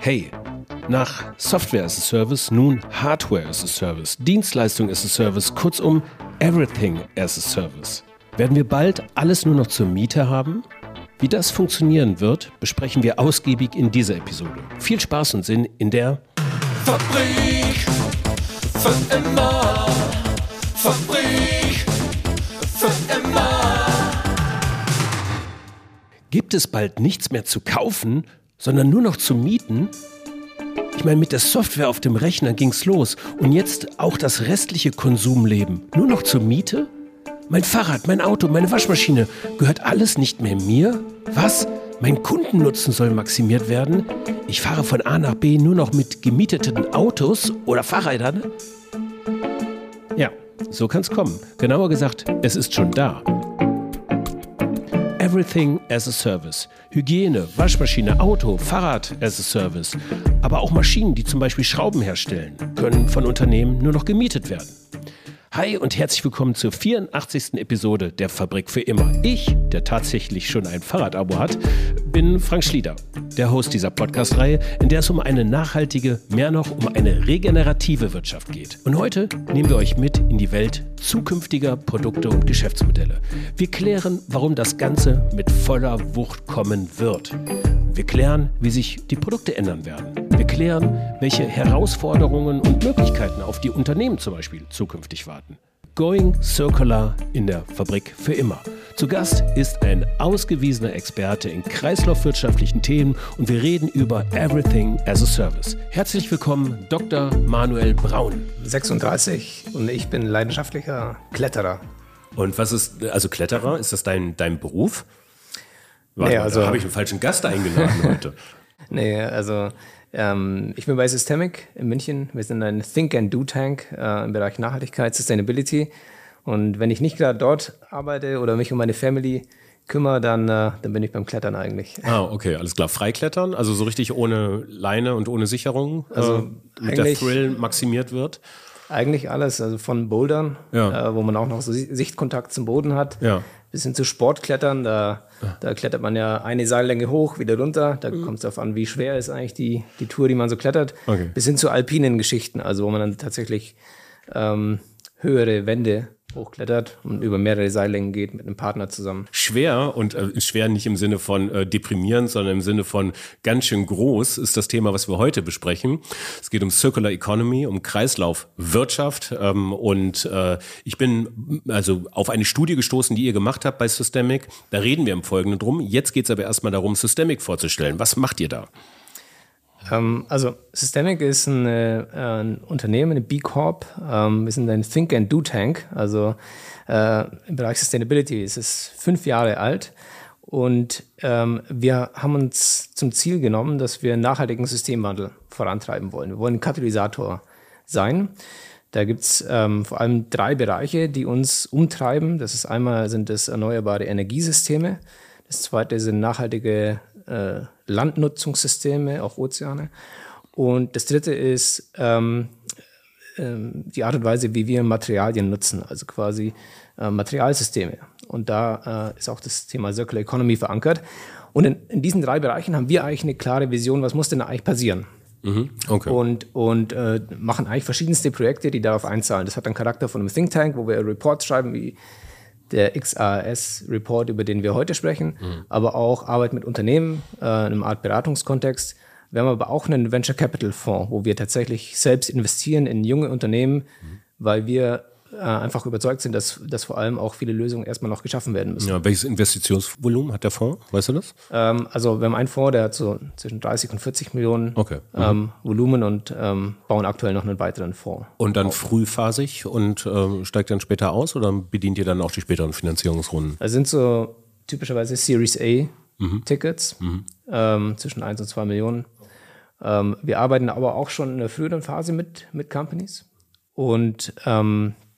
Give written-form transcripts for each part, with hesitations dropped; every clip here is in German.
Hey, nach Software as a Service nun Hardware as a Service, Dienstleistung as a Service, kurzum Everything as a Service. Werden wir bald alles nur noch zur Miete haben? Wie das funktionieren wird, besprechen wir ausgiebig in dieser Episode. Viel Spaß und Sinn in der Fabrik für immer. Fabrik für immer. Gibt es bald nichts mehr zu kaufen, sondern nur noch zu mieten? Ich meine, mit der Software auf dem Rechner ging's los und jetzt auch das restliche Konsumleben. Nur noch zur Miete? Mein Fahrrad, mein Auto, meine Waschmaschine, gehört alles nicht mehr mir? Was? Mein Kundennutzen soll maximiert werden? Ich fahre von A nach B nur noch mit gemieteten Autos oder Fahrrädern? Ja, so kann's kommen. Genauer gesagt, es ist schon da. Everything as a Service. Hygiene, Waschmaschine, Auto, Fahrrad as a Service. Aber auch Maschinen, die zum Beispiel Schrauben herstellen, können von Unternehmen nur noch gemietet werden. Hi und herzlich willkommen zur 84. Episode der Fabrik für immer. Ich, der tatsächlich schon ein Fahrradabo hat, bin Frank Schlieder, der Host dieser Podcast-Reihe, in der es um eine nachhaltige, mehr noch um eine regenerative Wirtschaft geht. Und heute nehmen wir euch mit in die Welt zukünftiger Produkte und Geschäftsmodelle. Wir klären, warum das Ganze mit voller Wucht kommen wird. Wir klären, wie sich die Produkte ändern werden. Wir klären, welche Herausforderungen und Möglichkeiten auf die Unternehmen zum Beispiel zukünftig warten. Going Circular in der Fabrik für immer. Zu Gast ist ein ausgewiesener Experte in kreislaufwirtschaftlichen Themen und wir reden über Everything as a Service. Herzlich willkommen, Dr. Manuel Braun. 36 und ich bin leidenschaftlicher Kletterer. Und was ist, also Kletterer, ist das dein Beruf? Warte, nee, also da habe ich einen falschen Gast eingeladen heute. Nee, also ich bin bei Systemic in München. Wir sind ein Think and Do Tank im Bereich Nachhaltigkeit, Sustainability. Und wenn ich nicht gerade dort arbeite oder mich um meine Family kümmere, dann bin ich beim Klettern eigentlich. Ah, okay, alles klar. Freiklettern, also so richtig ohne Leine und ohne Sicherung, also mit der Thrill maximiert wird? Eigentlich alles, also von Bouldern, wo man auch noch so Sichtkontakt zum Boden hat, bis hin zu Sportklettern, da klettert man ja eine Seillänge hoch, wieder runter, da kommt es darauf an, wie schwer ist eigentlich die Tour, die man so klettert, bis hin zu alpinen Geschichten, also wo man dann tatsächlich höhere Wände hochklettert und über mehrere Seillängen geht mit einem Partner zusammen. Schwer und schwer nicht im Sinne von deprimierend, sondern im Sinne von ganz schön groß ist das Thema, was wir heute besprechen. Es geht um Circular Economy, um Kreislaufwirtschaft und ich bin also auf eine Studie gestoßen, die ihr gemacht habt bei Systemic. Da reden wir im Folgenden drum. Jetzt geht es aber erstmal darum, Systemic vorzustellen. Was macht ihr da? Also Systemic ist ein Unternehmen, eine B Corp. Wir sind ein Think and Do Tank, also im Bereich Sustainability. Es ist 5 Jahre alt und wir haben uns zum Ziel genommen, dass wir einen nachhaltigen Systemwandel vorantreiben wollen. Wir wollen ein Katalysator sein. Da gibt es vor allem 3 Bereiche, die uns umtreiben. Das ist einmal sind das erneuerbare Energiesysteme. Das zweite sind nachhaltige Landnutzungssysteme, auch Ozeane. Und das dritte ist die Art und Weise, wie wir Materialien nutzen, also quasi Materialsysteme. Und da ist auch das Thema Circular Economy verankert. Und in diesen 3 Bereichen haben wir eigentlich eine klare Vision, was muss denn eigentlich passieren? Okay. Und machen eigentlich verschiedenste Projekte, die darauf einzahlen. Das hat einen Charakter von einem Think Tank, wo wir Reports schreiben, wie der XAS-Report, über den wir heute sprechen, aber auch Arbeit mit Unternehmen, in einem Art Beratungskontext. Wir haben aber auch einen Venture Capital Fonds, wo wir tatsächlich selbst investieren in junge Unternehmen, weil wir einfach überzeugt sind, dass vor allem auch viele Lösungen erstmal noch geschaffen werden müssen. Ja, welches Investitionsvolumen hat der Fonds? Weißt du das? Also wir haben einen Fonds, der hat so zwischen 30 und 40 Millionen Volumen und bauen aktuell noch einen weiteren Fonds. Und dann frühphasig und steigt dann später aus oder bedient ihr dann auch die späteren Finanzierungsrunden? Das sind so typischerweise Series A Tickets zwischen 1 und 2 Millionen. Wir arbeiten aber auch schon in der früheren Phase mit Companies und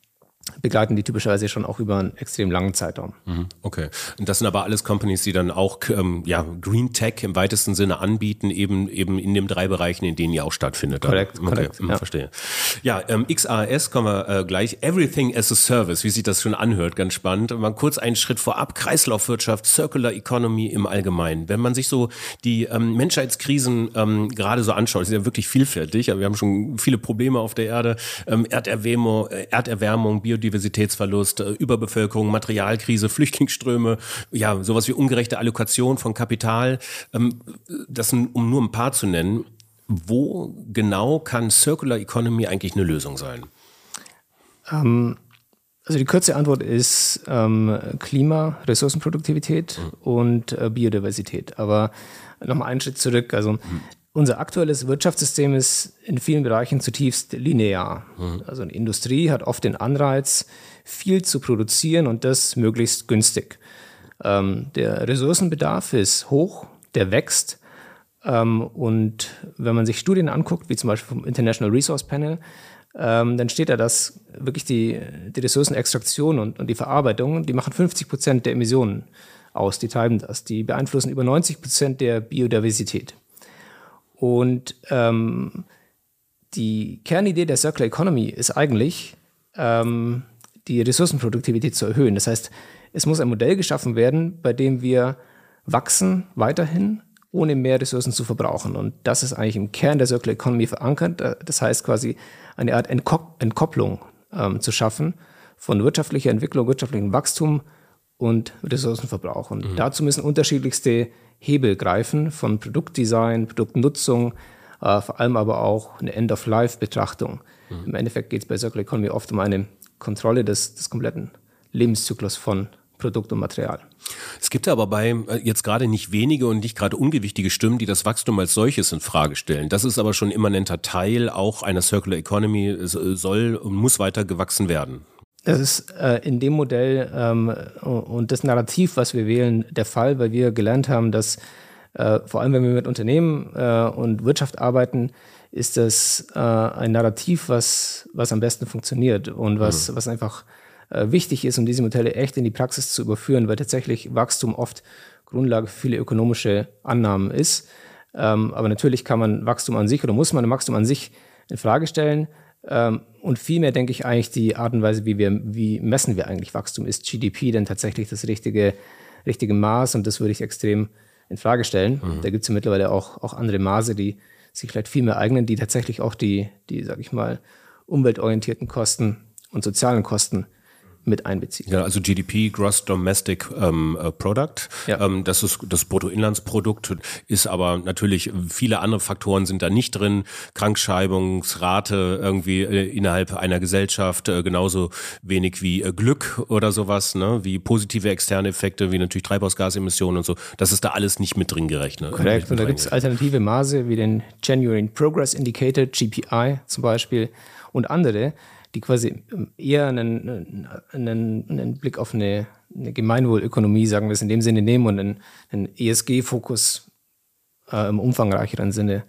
begleiten die typischerweise schon auch über einen extrem langen Zeitraum. Okay. Und das sind aber alles Companies, die dann auch Green Tech im weitesten Sinne anbieten, eben in den 3 Bereichen, in denen ihr auch stattfindet. Korrekt. Verstehe. Ja, XaaS kommen wir gleich. Everything as a Service, wie sich das schon anhört, ganz spannend. Mal kurz einen Schritt vorab. Kreislaufwirtschaft, Circular Economy im Allgemeinen. Wenn man sich so die Menschheitskrisen gerade so anschaut, ist ja wirklich vielfältig. Wir haben schon viele Probleme auf der Erde. Erderwärmung, Biodiversitätsverlust, Überbevölkerung, Materialkrise, Flüchtlingsströme, ja, sowas wie ungerechte Allokation von Kapital. Das um nur ein paar zu nennen. Wo genau kann Circular Economy eigentlich eine Lösung sein? Also die kurze Antwort ist Klima, Ressourcenproduktivität und Biodiversität. Aber nochmal einen Schritt zurück. Also unser aktuelles Wirtschaftssystem ist in vielen Bereichen zutiefst linear. Also eine Industrie hat oft den Anreiz, viel zu produzieren und das möglichst günstig. Der Ressourcenbedarf ist hoch, der wächst. Und wenn man sich Studien anguckt, wie zum Beispiel vom International Resource Panel, dann steht da, dass wirklich die Ressourcenextraktion und die Verarbeitung, die machen 50% der Emissionen aus, die treiben das. Die beeinflussen über 90% der Biodiversität. Und die Kernidee der Circular Economy ist eigentlich, die Ressourcenproduktivität zu erhöhen. Das heißt, es muss ein Modell geschaffen werden, bei dem wir wachsen weiterhin, ohne mehr Ressourcen zu verbrauchen. Und das ist eigentlich im Kern der Circular Economy verankert. Das heißt quasi eine Art Entkopplung zu schaffen von wirtschaftlicher Entwicklung, wirtschaftlichem Wachstum und Ressourcenverbrauch. Und dazu müssen unterschiedlichste Hebel greifen, von Produktdesign, Produktnutzung, vor allem aber auch eine End-of-Life-Betrachtung. Im Endeffekt geht es bei Circular Economy oft um eine Kontrolle des kompletten Lebenszyklus von Produkt und Material. Es gibt aber bei jetzt gerade nicht wenige und nicht gerade ungewichtige Stimmen, die das Wachstum als solches in Frage stellen. Das ist aber schon ein immanenter Teil auch einer Circular Economy, soll und muss weiter gewachsen werden. Das ist in dem Modell und das Narrativ, was wir wählen, der Fall, weil wir gelernt haben, dass vor allem, wenn wir mit Unternehmen und Wirtschaft arbeiten, ist das ein Narrativ, was am besten funktioniert und was einfach wichtig ist, um diese Modelle echt in die Praxis zu überführen, weil tatsächlich Wachstum oft Grundlage für viele ökonomische Annahmen ist. Aber natürlich kann man Wachstum an sich oder muss man Wachstum an sich in Frage stellen. Und vielmehr denke ich eigentlich die Art und Weise, wie messen wir eigentlich Wachstum? Ist GDP denn tatsächlich das richtige Maß? Und das würde ich extrem in Frage stellen. Da gibt es ja mittlerweile auch andere Maße, die sich vielleicht viel mehr eignen, die tatsächlich auch die sage ich mal, umweltorientierten Kosten und sozialen Kosten mit einbeziehen. Ja, also GDP, Gross Domestic Product, Ja. Das ist das Bruttoinlandsprodukt, ist aber natürlich, viele andere Faktoren sind da nicht drin, Krankschreibungsrate irgendwie innerhalb einer Gesellschaft, genauso wenig wie Glück oder sowas, ne, wie positive externe Effekte, wie natürlich Treibhausgasemissionen und so, das ist da alles nicht mit drin gerechnet. Korrekt, und da gibt es alternative Maße wie den Genuine Progress Indicator, GPI zum Beispiel, und andere, die quasi eher einen Blick auf eine Gemeinwohlökonomie, sagen wir es in dem Sinne, nehmen und einen ESG-Fokus im umfangreicheren Sinne,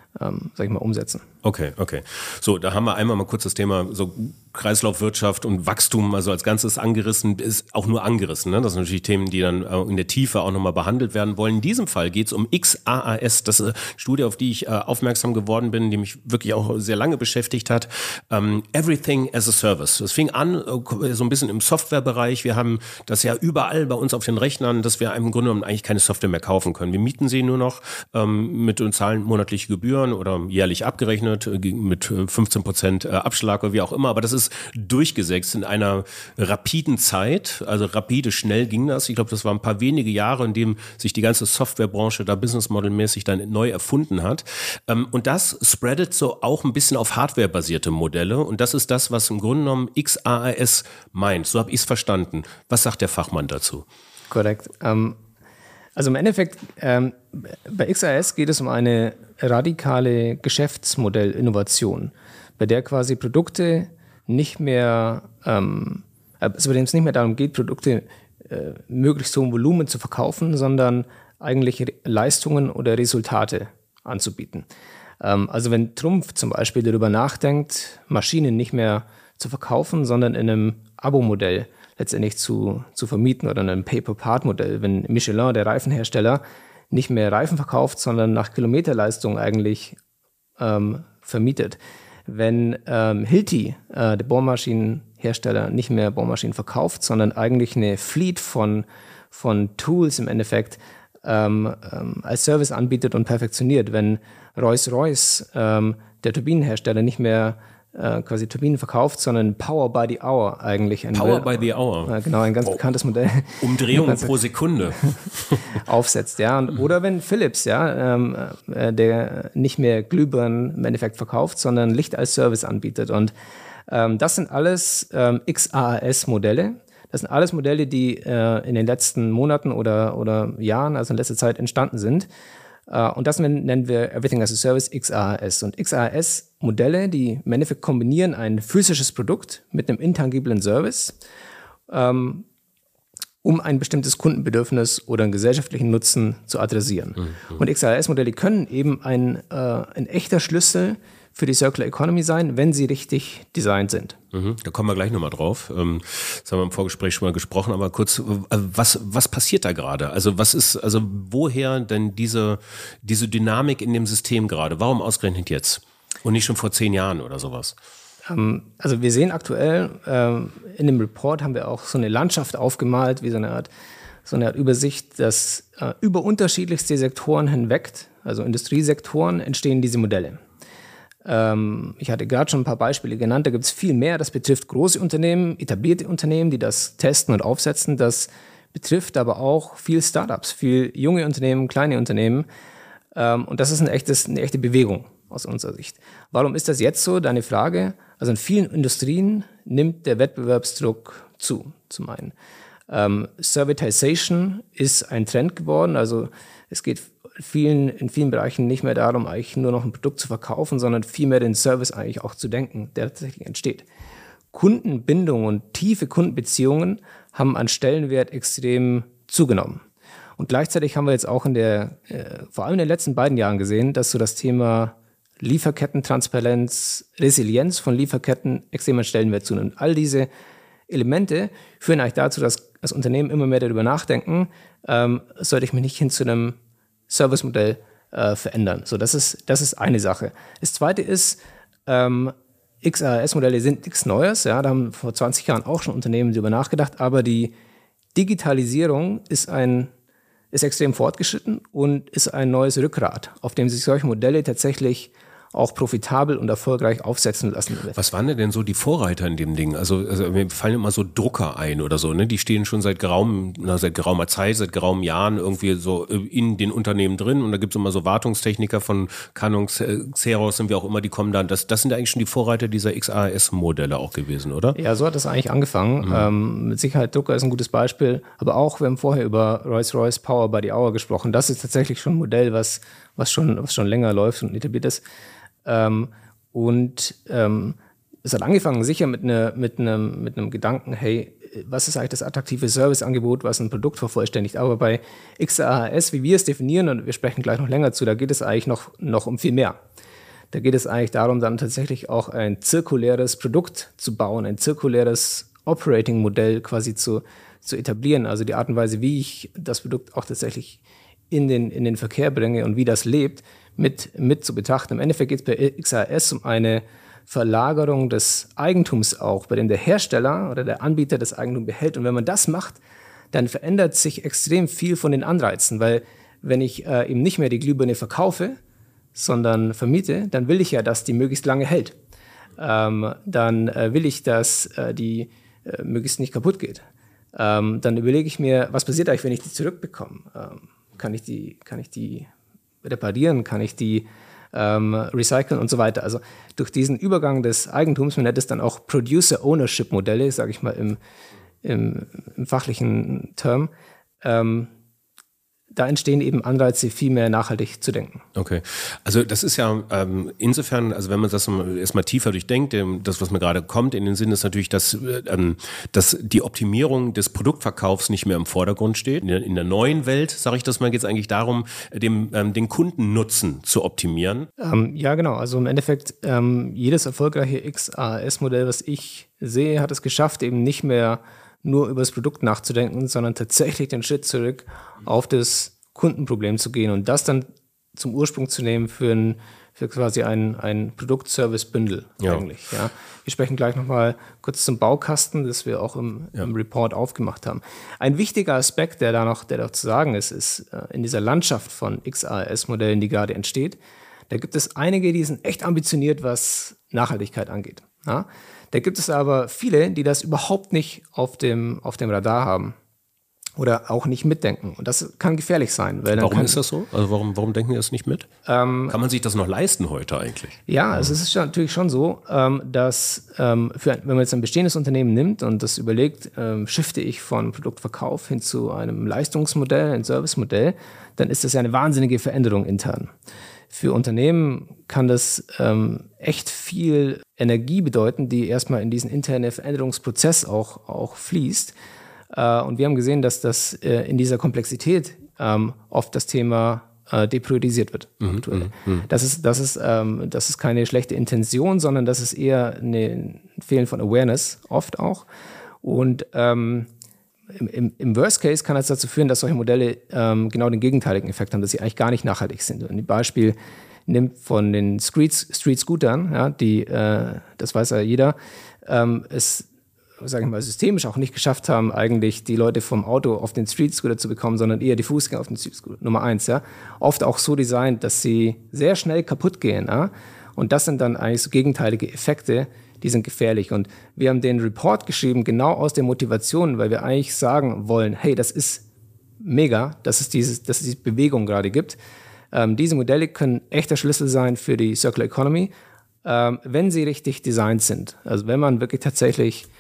sag ich mal, umsetzen. Okay. So, da haben wir einmal mal kurz das Thema so Kreislaufwirtschaft und Wachstum, also als Ganzes angerissen, ist auch nur angerissen. Ne? Das sind natürlich Themen, die dann in der Tiefe auch nochmal behandelt werden wollen. In diesem Fall geht es um XaaS, das ist eine Studie, auf die ich aufmerksam geworden bin, die mich wirklich auch sehr lange beschäftigt hat. Everything as a Service. Das fing an so ein bisschen im Softwarebereich. Wir haben das ja überall bei uns auf den Rechnern, dass wir im Grunde genommen eigentlich keine Software mehr kaufen können. Wir mieten sie nur noch mit und zahlen monatliche Gebühren oder jährlich abgerechnet mit 15% Abschlag oder wie auch immer. Aber das ist durchgesetzt in einer rapiden Zeit, also rapide, schnell ging das. Ich glaube, das waren ein paar wenige Jahre, in dem sich die ganze Softwarebranche da businessmodelmäßig dann neu erfunden hat. Und das spreadet so auch ein bisschen auf hardwarebasierte Modelle. Und das ist das, was im Grunde genommen XaaS meint. So habe ich es verstanden. Was sagt der Fachmann dazu? Korrekt. Also im Endeffekt, bei XaaS geht es um eine radikale Geschäftsmodellinnovation, bei der quasi Produkte nicht mehr, also bei dem es nicht mehr darum geht, Produkte möglichst hohem Volumen zu verkaufen, sondern eigentlich Leistungen oder Resultate anzubieten. Also wenn Trumpf zum Beispiel darüber nachdenkt, Maschinen nicht mehr zu verkaufen, sondern in einem Abo-Modell letztendlich zu vermieten oder in einem Pay-per-Part-Modell. Wenn Michelin, der Reifenhersteller, nicht mehr Reifen verkauft, sondern nach Kilometerleistung eigentlich vermietet. Wenn Hilti, der Bohrmaschinenhersteller, nicht mehr Bohrmaschinen verkauft, sondern eigentlich eine Fleet von Tools im Endeffekt als Service anbietet und perfektioniert. Wenn Rolls-Royce, der Turbinenhersteller, nicht mehr quasi Turbinen verkauft, sondern Power by the Hour eigentlich. Power by the Hour. Genau, ein ganz bekanntes Modell. Umdrehungen pro Sekunde. Aufsetzt, ja. Oder wenn Philips, der nicht mehr Glühbirnen im Endeffekt verkauft, sondern Licht als Service anbietet. Und das sind alles XaaS-Modelle. Das sind alles Modelle, die in den letzten Monaten oder Jahren, also in letzter Zeit entstanden sind. Und das nennen wir Everything as a Service, XaaS. Und XaaS-Modelle, die im Endeffekt kombinieren ein physisches Produkt mit einem intangiblen Service, um ein bestimmtes Kundenbedürfnis oder einen gesellschaftlichen Nutzen zu adressieren. Und XaaS-Modelle können eben ein echter Schlüssel für die Circular Economy sein, wenn sie richtig designt sind. Da kommen wir gleich nochmal drauf. Das haben wir im Vorgespräch schon mal gesprochen, aber kurz, was passiert da gerade? Also woher denn diese Dynamik in dem System gerade? Warum ausgerechnet jetzt? Und nicht schon vor 10 Jahren oder sowas? Also wir sehen aktuell, in dem Report haben wir auch so eine Landschaft aufgemalt, wie so eine Art Übersicht, dass über unterschiedlichste Sektoren hinweg, also Industriesektoren, entstehen diese Modelle. Ich hatte gerade schon ein paar Beispiele genannt, da gibt es viel mehr. Das betrifft große Unternehmen, etablierte Unternehmen, die das testen und aufsetzen. Das betrifft aber auch viel Startups, viel junge Unternehmen, kleine Unternehmen. Und das ist eine echte Bewegung aus unserer Sicht. Warum ist das jetzt so? Deine Frage. Also in vielen Industrien nimmt der Wettbewerbsdruck zu, zum einen. Servitization ist ein Trend geworden, also es geht in vielen Bereichen nicht mehr darum, eigentlich nur noch ein Produkt zu verkaufen, sondern vielmehr den Service eigentlich auch zu denken, der tatsächlich entsteht. Kundenbindung und tiefe Kundenbeziehungen haben an Stellenwert extrem zugenommen. Und gleichzeitig haben wir jetzt auch vor allem in den letzten beiden Jahren gesehen, dass so das Thema Lieferkettentransparenz, Resilienz von Lieferketten extrem an Stellenwert zunimmt. All diese Elemente führen eigentlich dazu, dass das Unternehmen immer mehr darüber nachdenken, sollte ich mich nicht hin zu einem Servicemodell verändern. So, das ist eine Sache. Das zweite ist, XaaS-Modelle sind nichts Neues. Ja, da haben vor 20 Jahren auch schon Unternehmen darüber nachgedacht, aber die Digitalisierung ist extrem fortgeschritten und ist ein neues Rückgrat, auf dem sich solche Modelle tatsächlich auch profitabel und erfolgreich aufsetzen lassen. Was waren denn so die Vorreiter in dem Ding? Also mir fallen immer so Drucker ein oder so, ne? Die stehen schon seit geraumer Zeit, seit geraumen Jahren irgendwie so in den Unternehmen drin und da gibt es immer so Wartungstechniker von Canon, Xerox und wie auch immer, die kommen dann. Das sind eigentlich schon die Vorreiter dieser XaaS-Modelle auch gewesen, oder? Ja, so hat das eigentlich angefangen. Mit Sicherheit Drucker ist ein gutes Beispiel, aber auch, wir haben vorher über Rolls-Royce Power by the Hour gesprochen. Das ist tatsächlich schon ein Modell, was schon länger läuft und etabliert ist. Es hat angefangen sicher mit einem Gedanken, hey, was ist eigentlich das attraktive Serviceangebot, was ein Produkt vervollständigt? Aber bei XaaS, wie wir es definieren, und wir sprechen gleich noch länger zu, da geht es eigentlich noch um viel mehr. Da geht es eigentlich darum, dann tatsächlich auch ein zirkuläres Produkt zu bauen, ein zirkuläres Operating-Modell quasi zu etablieren. Also die Art und Weise, wie ich das Produkt auch tatsächlich in den Verkehr bringe und wie das lebt, mit zu betrachten. Im Endeffekt geht es bei XaaS um eine Verlagerung des Eigentums auch, bei dem der Hersteller oder der Anbieter das Eigentum behält. Und wenn man das macht, dann verändert sich extrem viel von den Anreizen, weil wenn ich eben nicht mehr die Glühbirne verkaufe, sondern vermiete, dann will ich ja, dass die möglichst lange hält. Dann will ich, dass die möglichst nicht kaputt geht. Dann überlege ich mir, was passiert eigentlich, wenn ich die zurückbekomme? Kann ich die reparieren, kann ich die recyceln und so weiter. Also durch diesen Übergang des Eigentums, man nennt es dann auch Producer-Ownership-Modelle, sage ich mal im fachlichen Term, da entstehen eben Anreize, viel mehr nachhaltig zu denken. Okay, also das ist ja insofern, also wenn man das erstmal tiefer durchdenkt, das, was mir gerade kommt in den Sinn, ist natürlich, dass die Optimierung des Produktverkaufs nicht mehr im Vordergrund steht. In der neuen Welt, sage ich das mal, geht es eigentlich darum, den Kundennutzen zu optimieren. Ja, genau. Also im Endeffekt, jedes erfolgreiche XaaS-Modell, was ich sehe, hat es geschafft, eben nicht mehr nur über das Produkt nachzudenken, sondern tatsächlich den Schritt zurück auf das Kundenproblem zu gehen und das dann zum Ursprung zu nehmen für quasi ein Produkt-Service-Bündel eigentlich. Ja. Wir sprechen gleich nochmal kurz zum Baukasten, das wir auch im Report aufgemacht haben. Ein wichtiger Aspekt, der da zu sagen ist in dieser Landschaft von XaaS-Modellen, die gerade entsteht, da gibt es einige, die sind echt ambitioniert, was Nachhaltigkeit angeht. Ja. Da gibt es aber viele, die das überhaupt nicht auf dem Radar haben oder auch nicht mitdenken. Und das kann gefährlich sein. Weil warum ist das so? Also warum denken die das nicht mit? Kann man sich das noch leisten heute eigentlich? Ja, also es ist natürlich schon so, dass wenn man jetzt ein bestehendes Unternehmen nimmt und das überlegt, shifte ich von Produktverkauf hin zu einem Leistungsmodell, ein Servicemodell, dann ist das ja eine wahnsinnige Veränderung intern. Für Unternehmen kann das echt viel Energie bedeuten, die erstmal in diesen internen Veränderungsprozess auch fließt. Und wir haben gesehen, dass das in dieser Komplexität oft das Thema depriorisiert wird. Aktuell. Das ist keine schlechte Intention, sondern das ist eher ein Fehlen von Awareness, oft auch. Und im Worst Case kann es dazu führen, dass solche Modelle genau den gegenteiligen Effekt haben, dass sie eigentlich gar nicht nachhaltig sind. Und ein Beispiel nimmt von den Street-Scootern, ja, das weiß ja jeder, es, sage ich mal, systemisch auch nicht geschafft haben, eigentlich die Leute vom Auto auf den Street-Scooter zu bekommen, sondern eher die Fußgänger auf den Street-Scooter. Nummer 1, ja. Oft auch so designt, dass sie sehr schnell kaputt gehen, ja. Und das sind dann eigentlich so gegenteilige Effekte, die sind gefährlich. Und wir haben den Report geschrieben, genau aus der Motivation, weil wir eigentlich sagen wollen, hey, das ist mega, dass es diese Bewegung gerade gibt. Diese Modelle können echter Schlüssel sein für die Circular Economy, wenn sie richtig designt sind. Also wenn man wirklich tatsächlich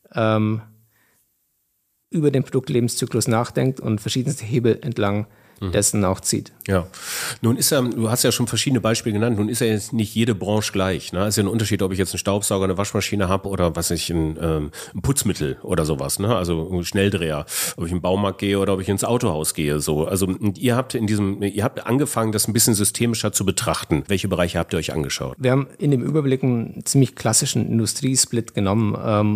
über den Produktlebenszyklus nachdenkt und verschiedenste Hebel entlang dessen auch zieht. Ja, nun du hast ja schon verschiedene Beispiele genannt, nun ist ja jetzt nicht jede Branche gleich. Ne? Es ist ja ein Unterschied, ob ich jetzt einen Staubsauger, eine Waschmaschine habe oder ein Putzmittel oder sowas. Ne? Also ein Schnelldreher, ob ich in den Baumarkt gehe oder ob ich ins Autohaus gehe. So. Also ihr habt angefangen, das ein bisschen systemischer zu betrachten. Welche Bereiche habt ihr euch angeschaut? Wir haben in dem Überblick einen ziemlich klassischen Industriesplit genommen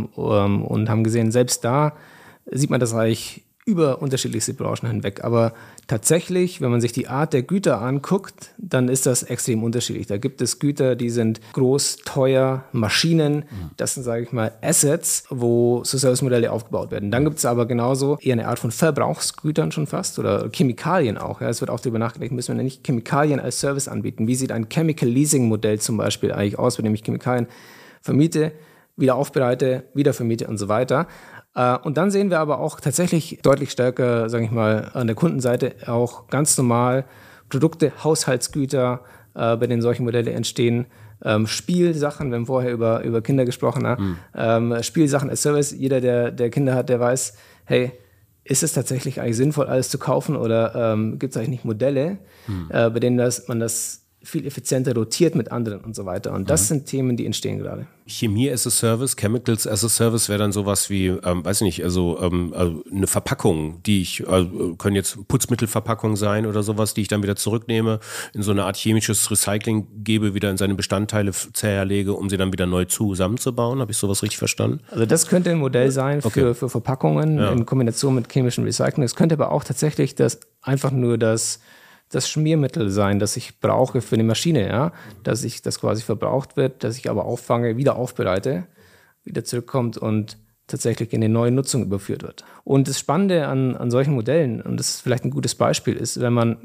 und haben gesehen, selbst da sieht man das eigentlich über unterschiedlichste Branchen hinweg. Aber tatsächlich, wenn man sich die Art der Güter anguckt, dann ist das extrem unterschiedlich. Da gibt es Güter, die sind groß, teuer, Maschinen. Das sind, sage ich mal, Assets, wo so Service-Modelle aufgebaut werden. Dann gibt es aber genauso eher eine Art von Verbrauchsgütern schon fast oder Chemikalien auch. Ja. Es wird auch darüber nachgedacht, müssen wir nicht Chemikalien als Service anbieten. Wie sieht ein Chemical-Leasing-Modell zum Beispiel eigentlich aus, bei dem ich Chemikalien vermiete, wieder aufbereite, wieder vermiete und so weiter. Und dann sehen wir aber auch tatsächlich deutlich stärker, sage ich mal, an der Kundenseite auch ganz normal Produkte, Haushaltsgüter, bei denen solche Modelle entstehen, Spielsachen, wir haben vorher über Kinder gesprochen, Spielsachen als Service. Jeder, der Kinder hat, der weiß, hey, ist es tatsächlich eigentlich sinnvoll, alles zu kaufen oder gibt es eigentlich nicht Modelle, bei denen man das viel effizienter rotiert mit anderen und so weiter. Und das sind Themen, die entstehen gerade. Chemie as a Service, Chemicals as a Service wäre dann sowas wie, weiß ich nicht, also eine Verpackung, können jetzt Putzmittelverpackungen sein oder sowas, die ich dann wieder zurücknehme, in so eine Art chemisches Recycling gebe, wieder in seine Bestandteile zerlege, um sie dann wieder neu zusammenzubauen. Habe ich sowas richtig verstanden? Also das könnte ein Modell sein für Verpackungen in Kombination mit chemischem Recycling. Es könnte aber auch tatsächlich einfach nur das Schmiermittel sein, das ich brauche für eine Maschine, ja, dass das quasi verbraucht wird, dass ich aber auffange, wieder aufbereite, wieder zurückkommt und tatsächlich in eine neue Nutzung überführt wird. Und das Spannende an solchen Modellen, und das ist vielleicht ein gutes Beispiel, ist, wenn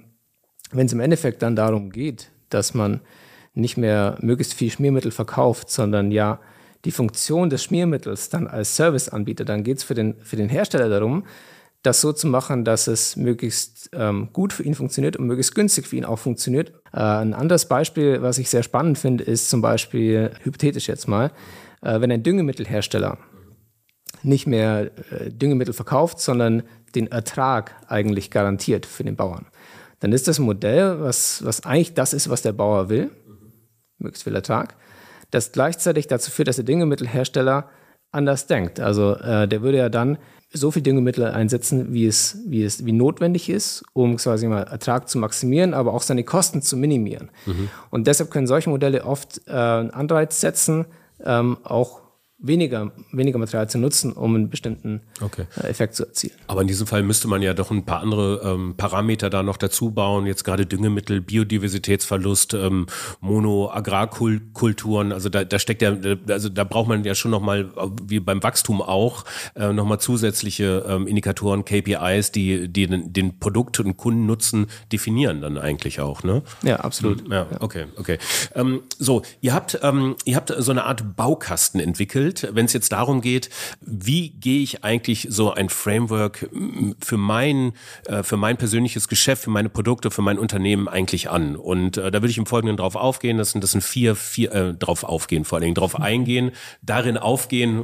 es im Endeffekt dann darum geht, dass man nicht mehr möglichst viel Schmiermittel verkauft, sondern ja die Funktion des Schmiermittels dann als Service anbietet, dann geht es für den Hersteller darum, das so zu machen, dass es möglichst gut für ihn funktioniert und möglichst günstig für ihn auch funktioniert. Ein anderes Beispiel, was ich sehr spannend finde, ist zum Beispiel, hypothetisch jetzt mal, wenn ein Düngemittelhersteller nicht mehr Düngemittel verkauft, sondern den Ertrag eigentlich garantiert für den Bauern. Dann ist das ein Modell, was eigentlich das ist, was der Bauer will, möglichst viel Ertrag, das gleichzeitig dazu führt, dass der Düngemittelhersteller anders denkt. Also der würde ja dann so viel Düngemittel einsetzen, wie notwendig ist, um quasi mal Ertrag zu maximieren, aber auch seine Kosten zu minimieren. Und deshalb können solche Modelle oft einen Anreiz setzen, auch weniger Material zu nutzen, um einen bestimmten Effekt zu erzielen. Aber in diesem Fall müsste man ja doch ein paar andere Parameter da noch dazu bauen, jetzt gerade Düngemittel, Biodiversitätsverlust, Mono-Agrarkulturen, also da steckt ja, also da braucht man ja schon nochmal, wie beim Wachstum auch, nochmal zusätzliche Indikatoren, KPIs, die den Produkt- und Kundennutzen definieren dann eigentlich auch, ne? Ja, absolut. Ja, okay. So, ihr habt so eine Art Baukasten entwickelt, wenn es jetzt darum geht, wie gehe ich eigentlich so ein Framework für mein persönliches Geschäft, für meine Produkte, für mein Unternehmen eigentlich an. Und da würde ich im Folgenden drauf aufgehen, das sind drauf aufgehen, vor allen Dingen drauf eingehen, darin aufgehen,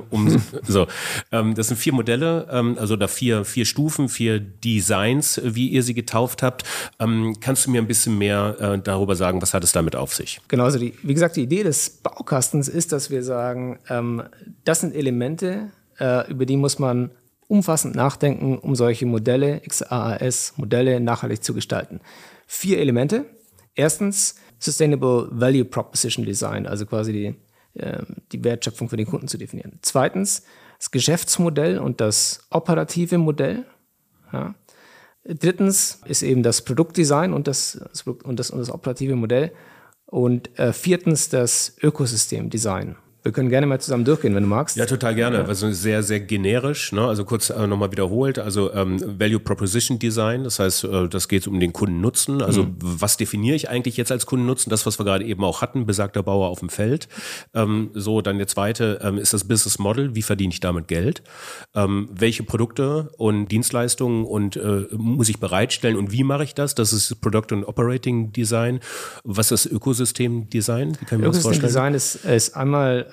das sind 4 Modelle, also da 4 Stufen, 4 Designs, wie ihr sie getauft habt. Kannst du mir ein bisschen mehr darüber sagen, was hat es damit auf sich? Genau, also wie gesagt, die Idee des Baukastens ist, dass wir sagen, das sind Elemente, über die muss man umfassend nachdenken, um solche Modelle, XaaS-Modelle nachhaltig zu gestalten. 4 Elemente. Erstens Sustainable Value Proposition Design, also quasi die Wertschöpfung für den Kunden zu definieren. Zweitens das Geschäftsmodell und das operative Modell. Ja. Drittens ist eben das Produktdesign und das operative Modell. Und viertens das Ökosystemdesign. Wir können gerne mal zusammen durchgehen, wenn du magst. Ja, total gerne. Also sehr, sehr generisch. Ne? Also kurz nochmal wiederholt. Also Value Proposition Design. Das heißt, das geht um den Kundennutzen. Also was definiere ich eigentlich jetzt als Kundennutzen? Das, was wir gerade eben auch hatten, besagter Bauer auf dem Feld. Dann der zweite ist das Business Model. Wie verdiene ich damit Geld? Welche Produkte und Dienstleistungen muss ich bereitstellen und wie mache ich das? Das ist Product and Operating Design. Was ist Ökosystem Design? Wie kann ich mir das vorstellen? Ökosystem Design ist einmal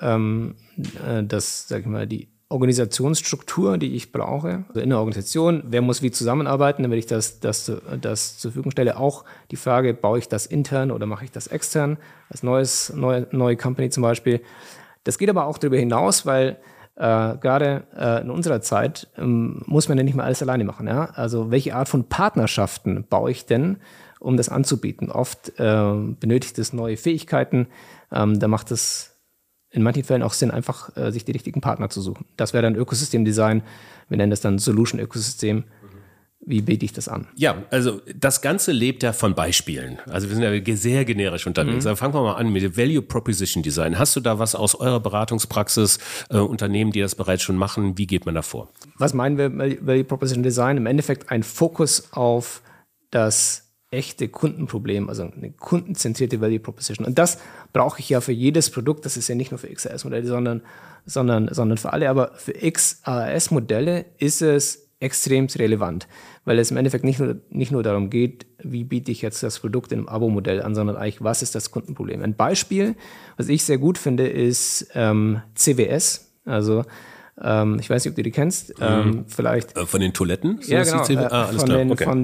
die Organisationsstruktur, die ich brauche. Also in der Organisation, wer muss wie zusammenarbeiten, damit ich das zur Verfügung stelle. Auch die Frage, baue ich das intern oder mache ich das extern, als neue Company zum Beispiel. Das geht aber auch darüber hinaus, weil gerade in unserer Zeit muss man ja nicht mehr alles alleine machen. Ja? Also welche Art von Partnerschaften baue ich denn, um das anzubieten? Oft benötigt es neue Fähigkeiten. Da macht es in manchen Fällen auch Sinn, einfach sich die richtigen Partner zu suchen. Das wäre dann Ökosystemdesign. Wir nennen das dann Solution-Ökosystem. Wie biete ich das an? Ja, also das Ganze lebt ja von Beispielen. Also wir sind ja sehr generisch unterwegs. Aber fangen wir mal an mit dem Value Proposition Design. Hast du da was aus eurer Beratungspraxis, Unternehmen, die das bereits schon machen? Wie geht man da vor? Was meinen wir mit Value Proposition Design? Im Endeffekt ein Fokus auf das echte Kundenproblem, also eine kundenzentrierte Value Proposition. Und das brauche ich ja für jedes Produkt. Das ist ja nicht nur für XaaS-Modelle, sondern für alle. Aber für XaaS-Modelle ist es extrem relevant, weil es im Endeffekt nicht nur darum geht, wie biete ich jetzt das Produkt in einem Abo-Modell an, sondern eigentlich, was ist das Kundenproblem? Ein Beispiel, was ich sehr gut finde, ist CWS. Also ich weiß nicht, ob du die kennst. Vielleicht von den Toiletten? So ja, genau. Von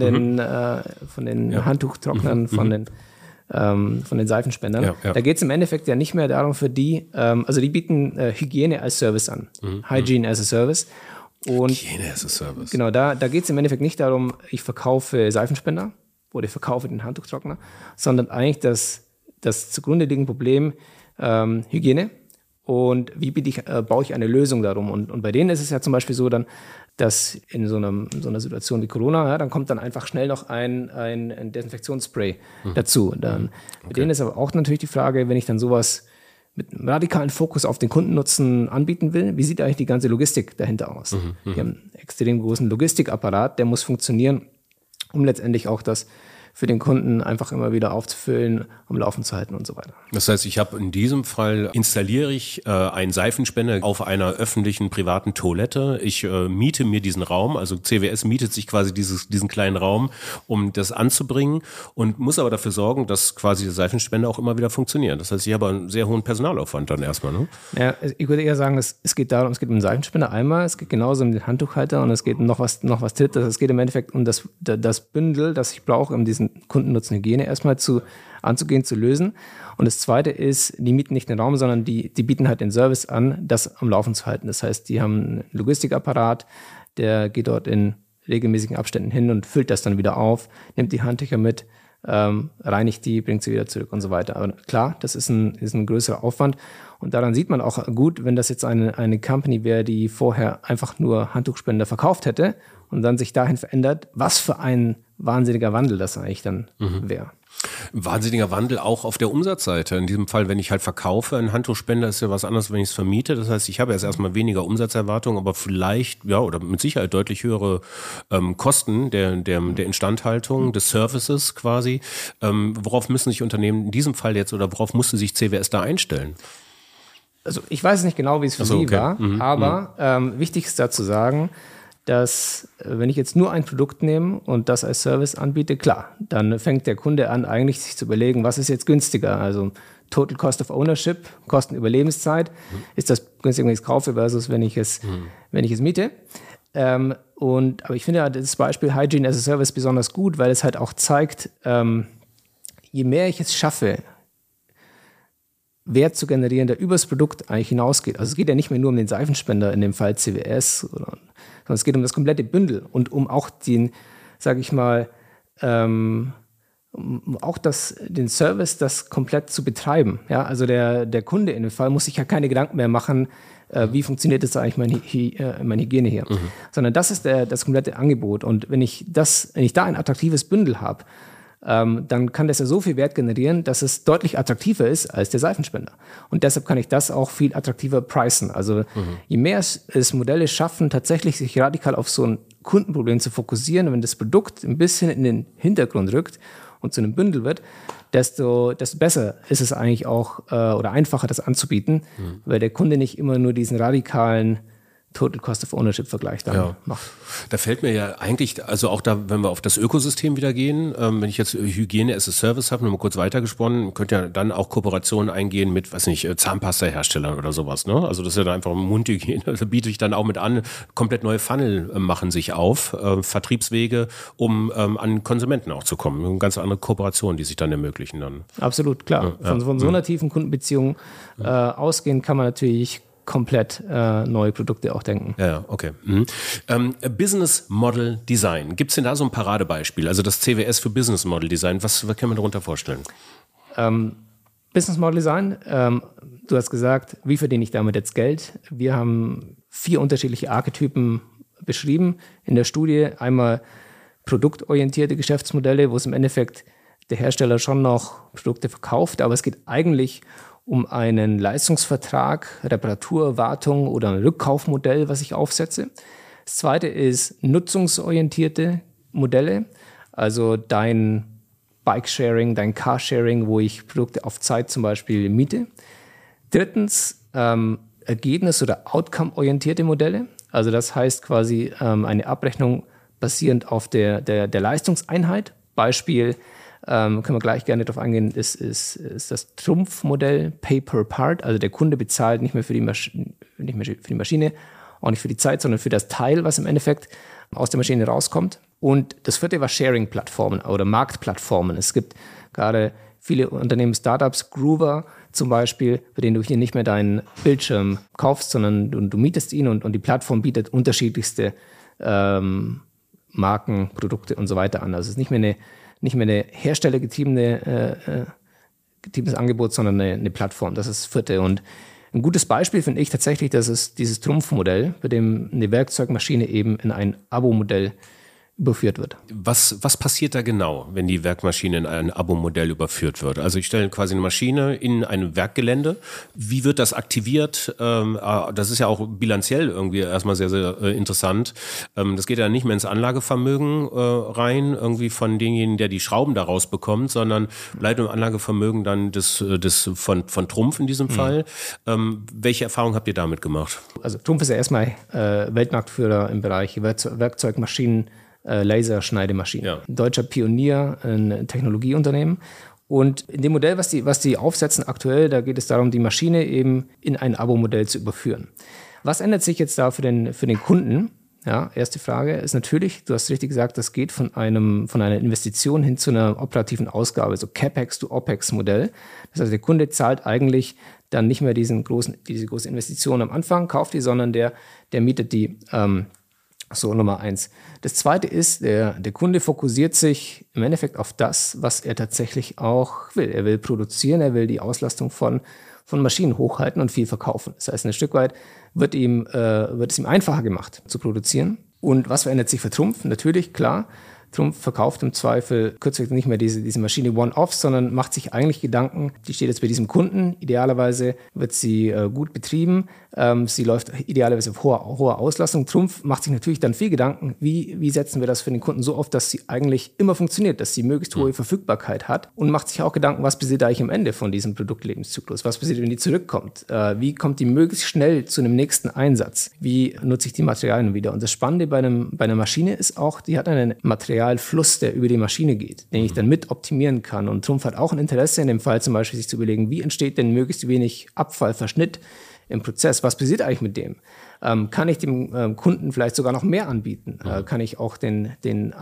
den Handtuchtrocknern, von den Seifenspendern. Ja. Da geht es im Endeffekt ja nicht mehr darum für die, also die bieten Hygiene als Service an. Hygiene as a Service. Und Hygiene as a Service. Genau, da geht es im Endeffekt nicht darum, ich verkaufe Seifenspender oder ich verkaufe den Handtuchtrockner, sondern eigentlich das zugrunde liegende Problem Hygiene. Und wie baue ich eine Lösung darum? Und bei denen ist es ja zum Beispiel so dann, dass in so einer Situation wie Corona, ja, dann kommt dann einfach schnell noch ein Desinfektionsspray dazu. Bei denen ist aber auch natürlich die Frage, wenn ich dann sowas mit einem radikalen Fokus auf den Kundennutzen anbieten will, wie sieht eigentlich die ganze Logistik dahinter aus? Die haben einen extrem großen Logistikapparat, der muss funktionieren, um letztendlich auch das für den Kunden einfach immer wieder aufzufüllen, um laufen zu halten und so weiter. Das heißt, ich habe in diesem Fall, installiere ich einen Seifenspender auf einer öffentlichen, privaten Toilette. Ich miete mir diesen Raum, also CWS mietet sich quasi diesen kleinen Raum, um das anzubringen und muss aber dafür sorgen, dass quasi der Seifenspender auch immer wieder funktioniert. Das heißt, ich habe einen sehr hohen Personalaufwand dann erstmal. Ne? Ja, ich würde eher sagen, es geht darum, es geht um den Seifenspender einmal, es geht genauso um den Handtuchhalter und es geht um noch was Drittes. Es geht im Endeffekt um das Bündel, das ich brauche, um diesen Kundennutzen-Hygiene erstmal anzugehen, zu lösen. Und das Zweite ist, die mieten nicht den Raum, sondern die bieten halt den Service an, das am Laufen zu halten. Das heißt, die haben einen Logistikapparat, der geht dort in regelmäßigen Abständen hin und füllt das dann wieder auf, nimmt die Handtücher mit, reinigt die, bringt sie wieder zurück und so weiter. Aber klar, das ist ein größerer Aufwand. Und daran sieht man auch gut, wenn das jetzt eine Company wäre, die vorher einfach nur Handtuchspender verkauft hätte und dann sich dahin verändert, was für ein wahnsinniger Wandel das eigentlich dann wäre. Wahnsinniger Wandel auch auf der Umsatzseite. In diesem Fall, wenn ich halt verkaufe, ein Handtuchspender ist ja was anderes, wenn ich es vermiete. Das heißt, ich habe jetzt erstmal weniger Umsatzerwartung, aber vielleicht, ja, oder mit Sicherheit deutlich höhere Kosten der Instandhaltung, des Services quasi. Worauf müssen sich Unternehmen in diesem Fall jetzt oder worauf musste sich CWS da einstellen? Also ich weiß nicht genau, wie es für Sie war, aber wichtig ist da zu sagen, dass wenn ich jetzt nur ein Produkt nehme und das als Service anbiete, klar, dann fängt der Kunde an, eigentlich sich zu überlegen, was ist jetzt günstiger? Also Total Cost of Ownership, Kostenüberlebenszeit, ist das günstiger, wenn ich es kaufe versus wenn ich es miete. Aber ich finde das Beispiel Hygiene as a Service besonders gut, weil es halt auch zeigt, je mehr ich es schaffe, Wert zu generieren, der übers Produkt eigentlich hinausgeht. Also es geht ja nicht mehr nur um den Seifenspender, in dem Fall CWS, sondern es geht um das komplette Bündel und um auch den, sage ich mal, den Service, das komplett zu betreiben. Ja? Also der Kunde in dem Fall muss sich ja keine Gedanken mehr machen, wie funktioniert jetzt eigentlich meine Hygiene hier. Sondern das ist das komplette Angebot. Und wenn ich da ein attraktives Bündel habe, dann kann das ja so viel Wert generieren, dass es deutlich attraktiver ist als der Seifenspender. Und deshalb kann ich das auch viel attraktiver pricen. Also je mehr es Modelle schaffen, tatsächlich sich radikal auf so ein Kundenproblem zu fokussieren, wenn das Produkt ein bisschen in den Hintergrund rückt und zu einem Bündel wird, desto besser ist es eigentlich auch oder einfacher, das anzubieten, weil der Kunde nicht immer nur diesen radikalen Total Cost of Ownership Vergleich dann macht. Da fällt mir ja eigentlich, also auch da, wenn wir auf das Ökosystem wieder gehen, wenn ich jetzt Hygiene as a Service habe, nur mal kurz weitergesponnen, könnt ihr dann auch Kooperationen eingehen mit, weiß nicht, Zahnpasta-Herstellern oder sowas, ne? Also das ist ja dann einfach Mundhygiene, da biete ich dann auch mit an, komplett neue Funnel machen sich auf, Vertriebswege, um an Konsumenten auch zu kommen. Eine ganz andere Kooperation, die sich dann ermöglichen dann. Absolut, klar. Von so einer tiefen Kundenbeziehung ausgehen kann man natürlich komplett neue Produkte auch denken. Ja, okay. Business Model Design. Gibt es denn da so ein Paradebeispiel? Also das CWS für Business Model Design. Was kann man darunter vorstellen? Business Model Design. Du hast gesagt, wie verdiene ich damit jetzt Geld? Wir haben 4 unterschiedliche Archetypen beschrieben in der Studie. Einmal produktorientierte Geschäftsmodelle, wo es im Endeffekt der Hersteller schon noch Produkte verkauft, aber es geht eigentlich um einen Leistungsvertrag, Reparatur, Wartung oder ein Rückkaufmodell, was ich aufsetze. Das zweite ist nutzungsorientierte Modelle, also dein Bike-Sharing, dein Car-Sharing, wo ich Produkte auf Zeit zum Beispiel miete. Drittens Ergebnis- oder Outcome-orientierte Modelle, also das heißt quasi eine Abrechnung basierend auf der Leistungseinheit. Beispiel, können wir gleich gerne darauf eingehen, ist das Trumpfmodell Pay per Part. Also der Kunde bezahlt nicht mehr für die Maschine, auch nicht für die Zeit, sondern für das Teil, was im Endeffekt aus der Maschine rauskommt. Und das vierte war Sharing-Plattformen oder Marktplattformen. Es gibt gerade viele Unternehmen, Startups, Groover zum Beispiel, bei denen du hier nicht mehr deinen Bildschirm kaufst, sondern du mietest ihn und die Plattform bietet unterschiedlichste Marken, Produkte und so weiter an. Also es ist nicht mehr eine herstellergetriebenes Angebot, sondern eine Plattform. Das ist das vierte. Und ein gutes Beispiel finde ich tatsächlich, das ist dieses Trumpfmodell, bei dem eine Werkzeugmaschine eben in ein Abo-Modell überführt wird. Was passiert da genau, wenn die Werkmaschine in ein Abo-Modell überführt wird? Also ich stelle quasi eine Maschine in ein Werkgelände. Wie wird das aktiviert? Das ist ja auch bilanziell irgendwie erstmal sehr, sehr interessant. Das geht ja nicht mehr ins Anlagevermögen rein, irgendwie von denjenigen, der die Schrauben daraus bekommt, sondern bleibt im Anlagevermögen dann das von Trumpf in diesem Fall. Welche Erfahrung habt ihr damit gemacht? Also Trumpf ist ja erstmal Weltmarktführer im Bereich Werkzeugmaschinen, Laserschneidemaschinen. Ja. Deutscher Pionier, ein Technologieunternehmen. Und in dem Modell, was die aufsetzen aktuell, da geht es darum, die Maschine eben in ein Abo-Modell zu überführen. Was ändert sich jetzt da für den Kunden? Ja, erste Frage ist natürlich, du hast richtig gesagt, das geht von einer Investition hin zu einer operativen Ausgabe, so CapEx to OpEx Modell. Das heißt, der Kunde zahlt eigentlich dann nicht mehr diese große Investition am Anfang, kauft die, sondern der mietet die. So, Nummer 1. Das zweite ist, der Kunde fokussiert sich im Endeffekt auf das, was er tatsächlich auch will. Er will produzieren, er will die Auslastung von Maschinen hochhalten und viel verkaufen. Das heißt, ein Stück weit wird es ihm einfacher gemacht zu produzieren. Und was verändert sich für Trumpf? Natürlich, klar, Trumpf verkauft im Zweifel kürzlich nicht mehr diese Maschine One-Off, sondern macht sich eigentlich Gedanken, die steht jetzt bei diesem Kunden, idealerweise wird sie gut betrieben, sie läuft idealerweise auf hoher Auslastung. Trumpf macht sich natürlich dann viel Gedanken, wie setzen wir das für den Kunden so auf, dass sie eigentlich immer funktioniert, dass sie möglichst hohe Verfügbarkeit hat, und macht sich auch Gedanken, was passiert eigentlich am Ende von diesem Produktlebenszyklus, was passiert, wenn die zurückkommt, wie kommt die möglichst schnell zu einem nächsten Einsatz, wie nutze ich die Materialien wieder. Und das Spannende bei einer Maschine ist auch, die hat einen Materialfluss, der über die Maschine geht, den ich dann mit optimieren kann. Und Trumpf hat auch ein Interesse in dem Fall zum Beispiel, sich zu überlegen, wie entsteht denn möglichst wenig Abfall, Verschnitt im Prozess. Was passiert eigentlich mit dem? Kann ich dem Kunden vielleicht sogar noch mehr anbieten? Kann ich auch den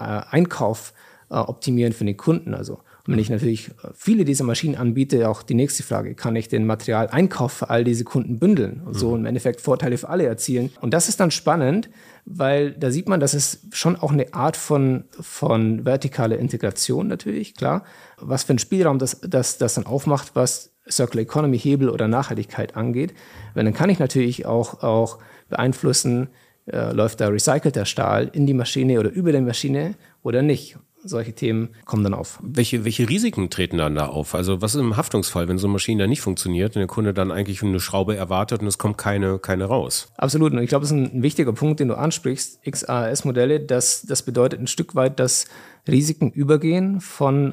Einkauf optimieren für den Kunden? Also wenn ich natürlich viele dieser Maschinen anbiete, auch die nächste Frage, kann ich den Materialeinkauf für all diese Kunden bündeln und so im Endeffekt Vorteile für alle erzielen? Und das ist dann spannend, weil da sieht man, dass es schon auch eine Art von vertikaler Integration natürlich, klar, was für ein Spielraum das dann aufmacht, was Circular Economy Hebel oder Nachhaltigkeit angeht. Weil dann kann ich natürlich auch beeinflussen, läuft da recycelter Stahl in die Maschine oder über die Maschine oder nicht. Solche Themen kommen dann auf. Welche Risiken treten dann da auf? Also was ist im Haftungsfall, wenn so eine Maschine dann nicht funktioniert und der Kunde dann eigentlich eine Schraube erwartet und es kommt keine raus? Absolut. Und ich glaube, das ist ein wichtiger Punkt, den du ansprichst. XaaS-Modelle, das bedeutet ein Stück weit, dass Risiken übergehen von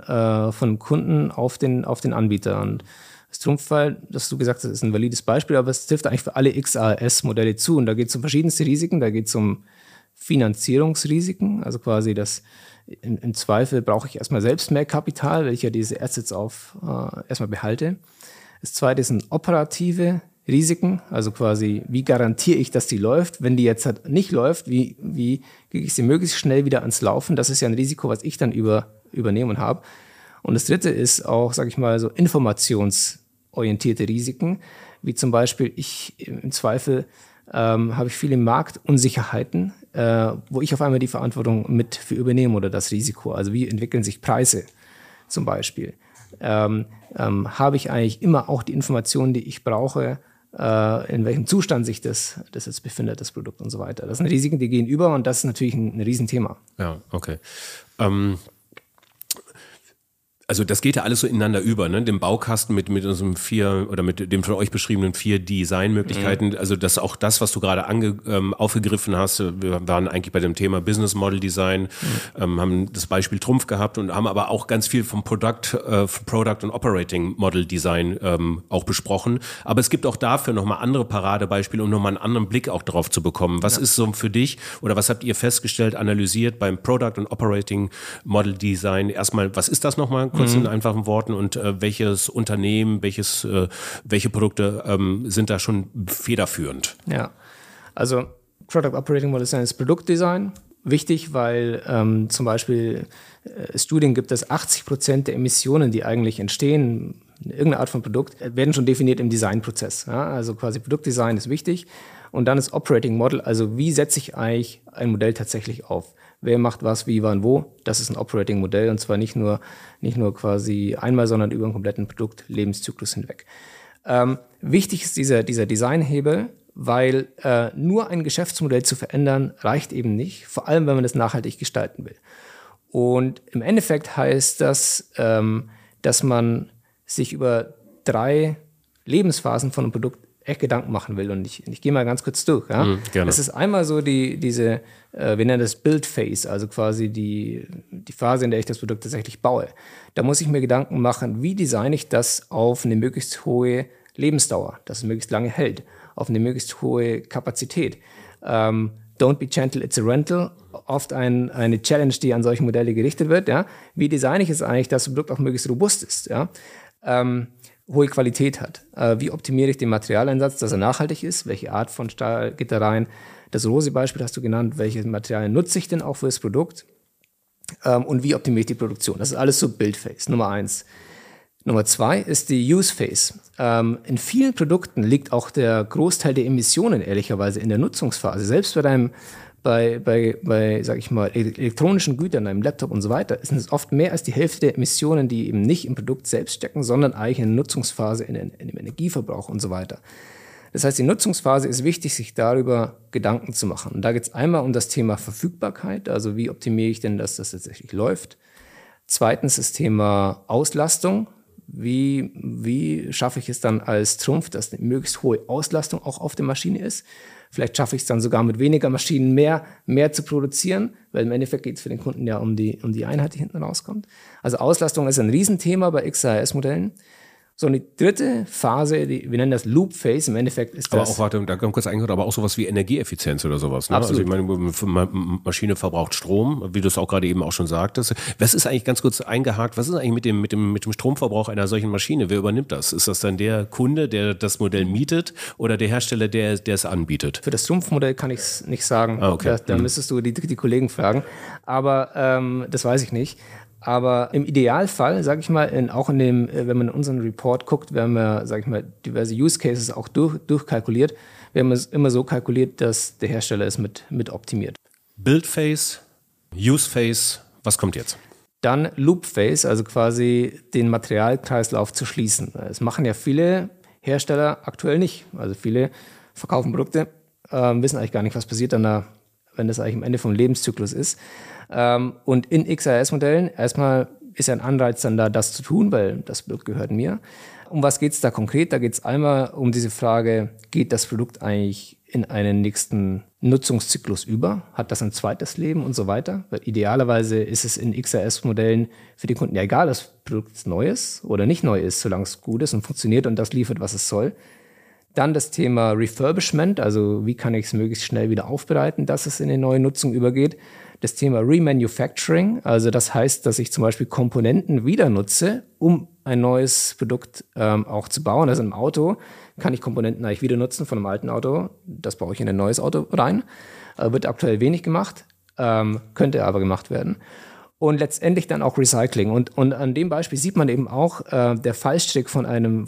Kunden auf den Anbieter. Und das Trumpffall, das du gesagt hast, ist ein valides Beispiel, aber es trifft eigentlich für alle XaaS-Modelle zu. Und da geht es um verschiedenste Risiken. Da geht es um Finanzierungsrisiken, also quasi das im Zweifel brauche ich erstmal selbst mehr Kapital, weil ich ja diese Assets erstmal behalte. Das zweite sind operative Risiken, also quasi, wie garantiere ich, dass die läuft? Wenn die jetzt halt nicht läuft, wie kriege ich sie möglichst schnell wieder ans Laufen? Das ist ja ein Risiko, was ich dann übernehmen habe. Und das dritte ist auch, sage ich mal, so informationsorientierte Risiken, wie zum Beispiel im Zweifel habe ich viele Marktunsicherheiten, wo ich auf einmal die Verantwortung mit für übernehme oder das Risiko. Also wie entwickeln sich Preise zum Beispiel? Habe ich eigentlich immer auch die Informationen, die ich brauche, in welchem Zustand sich das jetzt befindet, das Produkt und so weiter. Das sind Risiken, die gehen über, und das ist natürlich ein Riesenthema. Ja, okay. Also das geht ja alles so ineinander über, ne? Dem Baukasten mit unserem mit dem von euch beschriebenen 4 Designmöglichkeiten. Also das auch das, was du gerade aufgegriffen hast. Wir waren eigentlich bei dem Thema Business Model Design, haben das Beispiel Trumpf gehabt und haben aber auch ganz viel vom Product und Operating Model Design auch besprochen. Aber es gibt auch dafür nochmal andere Paradebeispiele, um nochmal einen anderen Blick auch drauf zu bekommen. Was ist so für dich oder was habt ihr festgestellt, analysiert beim Product und Operating Model Design? Erstmal, was ist das nochmal? Kurz in einfachen Worten, und welches Unternehmen, welche Produkte sind da schon federführend? Ja, also Product Operating Model Design ist Produktdesign. Wichtig, weil zum Beispiel Studien gibt, dass 80% der Emissionen, die eigentlich entstehen, in irgendeiner Art von Produkt, werden schon definiert im Designprozess. Ja? Also quasi Produktdesign ist wichtig. Und dann ist Operating Model, also wie setze ich eigentlich ein Modell tatsächlich auf? Wer macht was, wie, wann, wo? Das ist ein Operating-Modell, und zwar nicht nur quasi einmal, sondern über einen kompletten Produktlebenszyklus hinweg. Wichtig ist dieser Designhebel, weil nur ein Geschäftsmodell zu verändern reicht eben nicht, vor allem wenn man das nachhaltig gestalten will. Und im Endeffekt heißt das, dass man sich über 3 Lebensphasen von einem Produkt echt Gedanken machen will. Und ich gehe mal ganz kurz durch. Ja? Das ist einmal so diese, wir nennen das Build Phase, also quasi die Phase, in der ich das Produkt tatsächlich baue. Da muss ich mir Gedanken machen, wie designe ich das auf eine möglichst hohe Lebensdauer, dass es möglichst lange hält, auf eine möglichst hohe Kapazität. Don't be gentle, it's a rental. Oft eine Challenge, die an solche Modelle gerichtet wird. Ja? Wie designe ich es eigentlich, dass das Produkt auch möglichst robust ist? Ja? Hohe Qualität hat. Wie optimiere ich den Materialeinsatz, dass er nachhaltig ist? Welche Art von Stahl geht da rein? Das Rose-Beispiel hast du genannt. Welche Materialien nutze ich denn auch für das Produkt? Und wie optimiere ich die Produktion? Das ist alles so Build Phase, Nummer 1. Nummer 2 ist die Use Phase. In vielen Produkten liegt auch der Großteil der Emissionen ehrlicherweise in der Nutzungsphase. Selbst bei sag ich mal, elektronischen Gütern, einem Laptop und so weiter, sind es oft mehr als die Hälfte der Emissionen, die eben nicht im Produkt selbst stecken, sondern eigentlich in der Nutzungsphase, in dem Energieverbrauch und so weiter. Das heißt, die Nutzungsphase ist wichtig, sich darüber Gedanken zu machen. Und da geht es einmal um das Thema Verfügbarkeit, also wie optimiere ich denn, dass das tatsächlich läuft. Zweitens das Thema Auslastung. Wie schaffe ich es dann als Trumpf, dass eine möglichst hohe Auslastung auch auf der Maschine ist? Vielleicht schaffe ich es dann sogar mit weniger Maschinen mehr zu produzieren, weil im Endeffekt geht es für den Kunden ja um die Einheit, die hinten rauskommt. Also Auslastung ist ein Riesenthema bei XaaS-Modellen. So, und die dritte Phase, wir nennen das Loop Phase, im Endeffekt ist das... Aber auch, warte, da kommt kurz eingehört, aber auch sowas wie Energieeffizienz oder sowas. Ne? Also ich meine, Maschine verbraucht Strom, wie du es auch gerade eben auch schon sagtest. Was ist eigentlich, ganz kurz eingehakt, was ist eigentlich mit dem Stromverbrauch einer solchen Maschine? Wer übernimmt das? Ist das dann der Kunde, der das Modell mietet oder der Hersteller, der es anbietet? Für das Trumpfmodell kann ich es nicht sagen. Okay. Da müsstest du die Kollegen fragen. Aber das weiß ich nicht. Aber im Idealfall, sage ich mal, auch wenn man in unseren Report guckt, wir haben ja, sage ich mal, diverse Use Cases auch durchkalkuliert. Wir haben es immer so kalkuliert, dass der Hersteller es mit optimiert. Build Phase, Use Phase, was kommt jetzt? Dann Loop Phase, also quasi den Materialkreislauf zu schließen. Das machen ja viele Hersteller aktuell nicht. Also viele verkaufen Produkte, wissen eigentlich gar nicht, was passiert dann da, wenn das eigentlich am Ende vom Lebenszyklus ist. Und in XaaS-Modellen erstmal ist ja ein Anreiz dann da, das zu tun, weil das Produkt gehört mir. Um was geht es da konkret? Da geht es einmal um diese Frage, geht das Produkt eigentlich in einen nächsten Nutzungszyklus über? Hat das ein zweites Leben und so weiter? Weil idealerweise ist es in XaaS-Modellen für die Kunden ja egal, dass das Produkt neu ist oder nicht neu ist, solange es gut ist und funktioniert und das liefert, was es soll. Dann das Thema Refurbishment, also wie kann ich es möglichst schnell wieder aufbereiten, dass es in eine neue Nutzung übergeht. Das Thema Remanufacturing, also das heißt, dass ich zum Beispiel Komponenten wieder nutze, um ein neues Produkt auch zu bauen. Also im Auto kann ich Komponenten eigentlich wieder nutzen von einem alten Auto. Das baue ich in ein neues Auto rein. Wird aktuell wenig gemacht, könnte aber gemacht werden. Und letztendlich dann auch Recycling. Und an dem Beispiel sieht man eben auch der Fallstrick von einem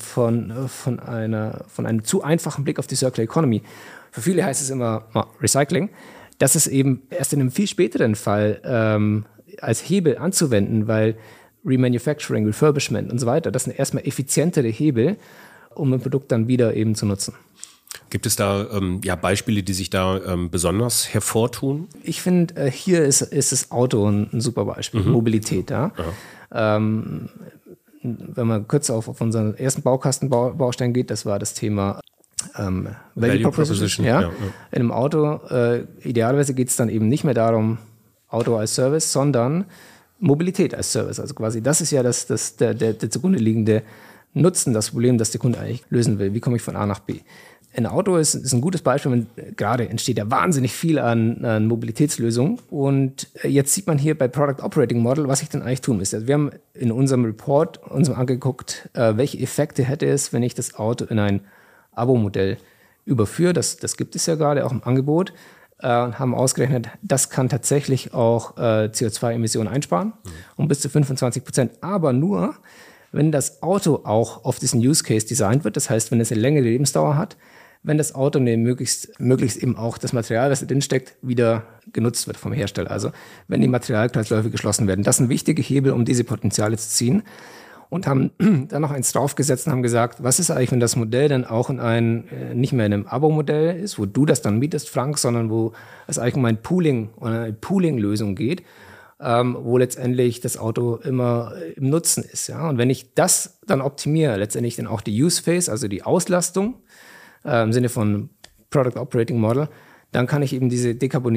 zu einfachen Blick auf die Circular Economy. Für viele heißt es immer Recycling. Das ist eben erst in einem viel späteren Fall als Hebel anzuwenden, weil Remanufacturing, Refurbishment und so weiter, das sind erstmal effizientere Hebel, um ein Produkt dann wieder eben zu nutzen. Gibt es da Beispiele, die sich da besonders hervortun? Ich finde, hier ist das Auto ein super Beispiel, Mobilität. Ja? Wenn man kurz auf unseren ersten Baukastenbaustein geht, das war das Thema Value Proposition. Ja? In einem Auto, idealerweise geht es dann eben nicht mehr darum, Auto als Service, sondern Mobilität als Service. Also quasi, das ist ja der zugrunde liegende Nutzen, das Problem, das der Kunde eigentlich lösen will. Wie komme ich von A nach B? Ein Auto ist ein gutes Beispiel, gerade entsteht ja wahnsinnig viel an Mobilitätslösungen. Und jetzt sieht man hier bei Product Operating Model, was ich denn eigentlich tun müsste. Also wir haben in unserem Report uns angeguckt, welche Effekte hätte es, wenn ich das Auto in ein Abo-Modell überführe. Das gibt es ja gerade auch im Angebot. Und haben ausgerechnet, das kann tatsächlich auch CO2-Emissionen einsparen, um bis zu 25%. Aber nur, wenn das Auto auch auf diesen Use Case designt wird. Das heißt, wenn es eine längere Lebensdauer hat, wenn das Auto möglichst eben auch das Material, das da drin steckt, wieder genutzt wird vom Hersteller. Also wenn die Materialkreisläufe geschlossen werden. Das sind wichtige Hebel, um diese Potenziale zu ziehen. und haben dann noch eins draufgesetzt und haben gesagt, was ist eigentlich, wenn das Modell dann auch nicht mehr in einem Abo-Modell ist, wo du das dann mietest, Frank, sondern wo es eigentlich um ein Pooling oder eine Pooling-Lösung geht, wo letztendlich das Auto immer im Nutzen ist. Ja? Und wenn ich das dann optimiere, letztendlich dann auch die Use Phase, also die Auslastung im Sinne von Product Operating Model, dann kann ich eben diese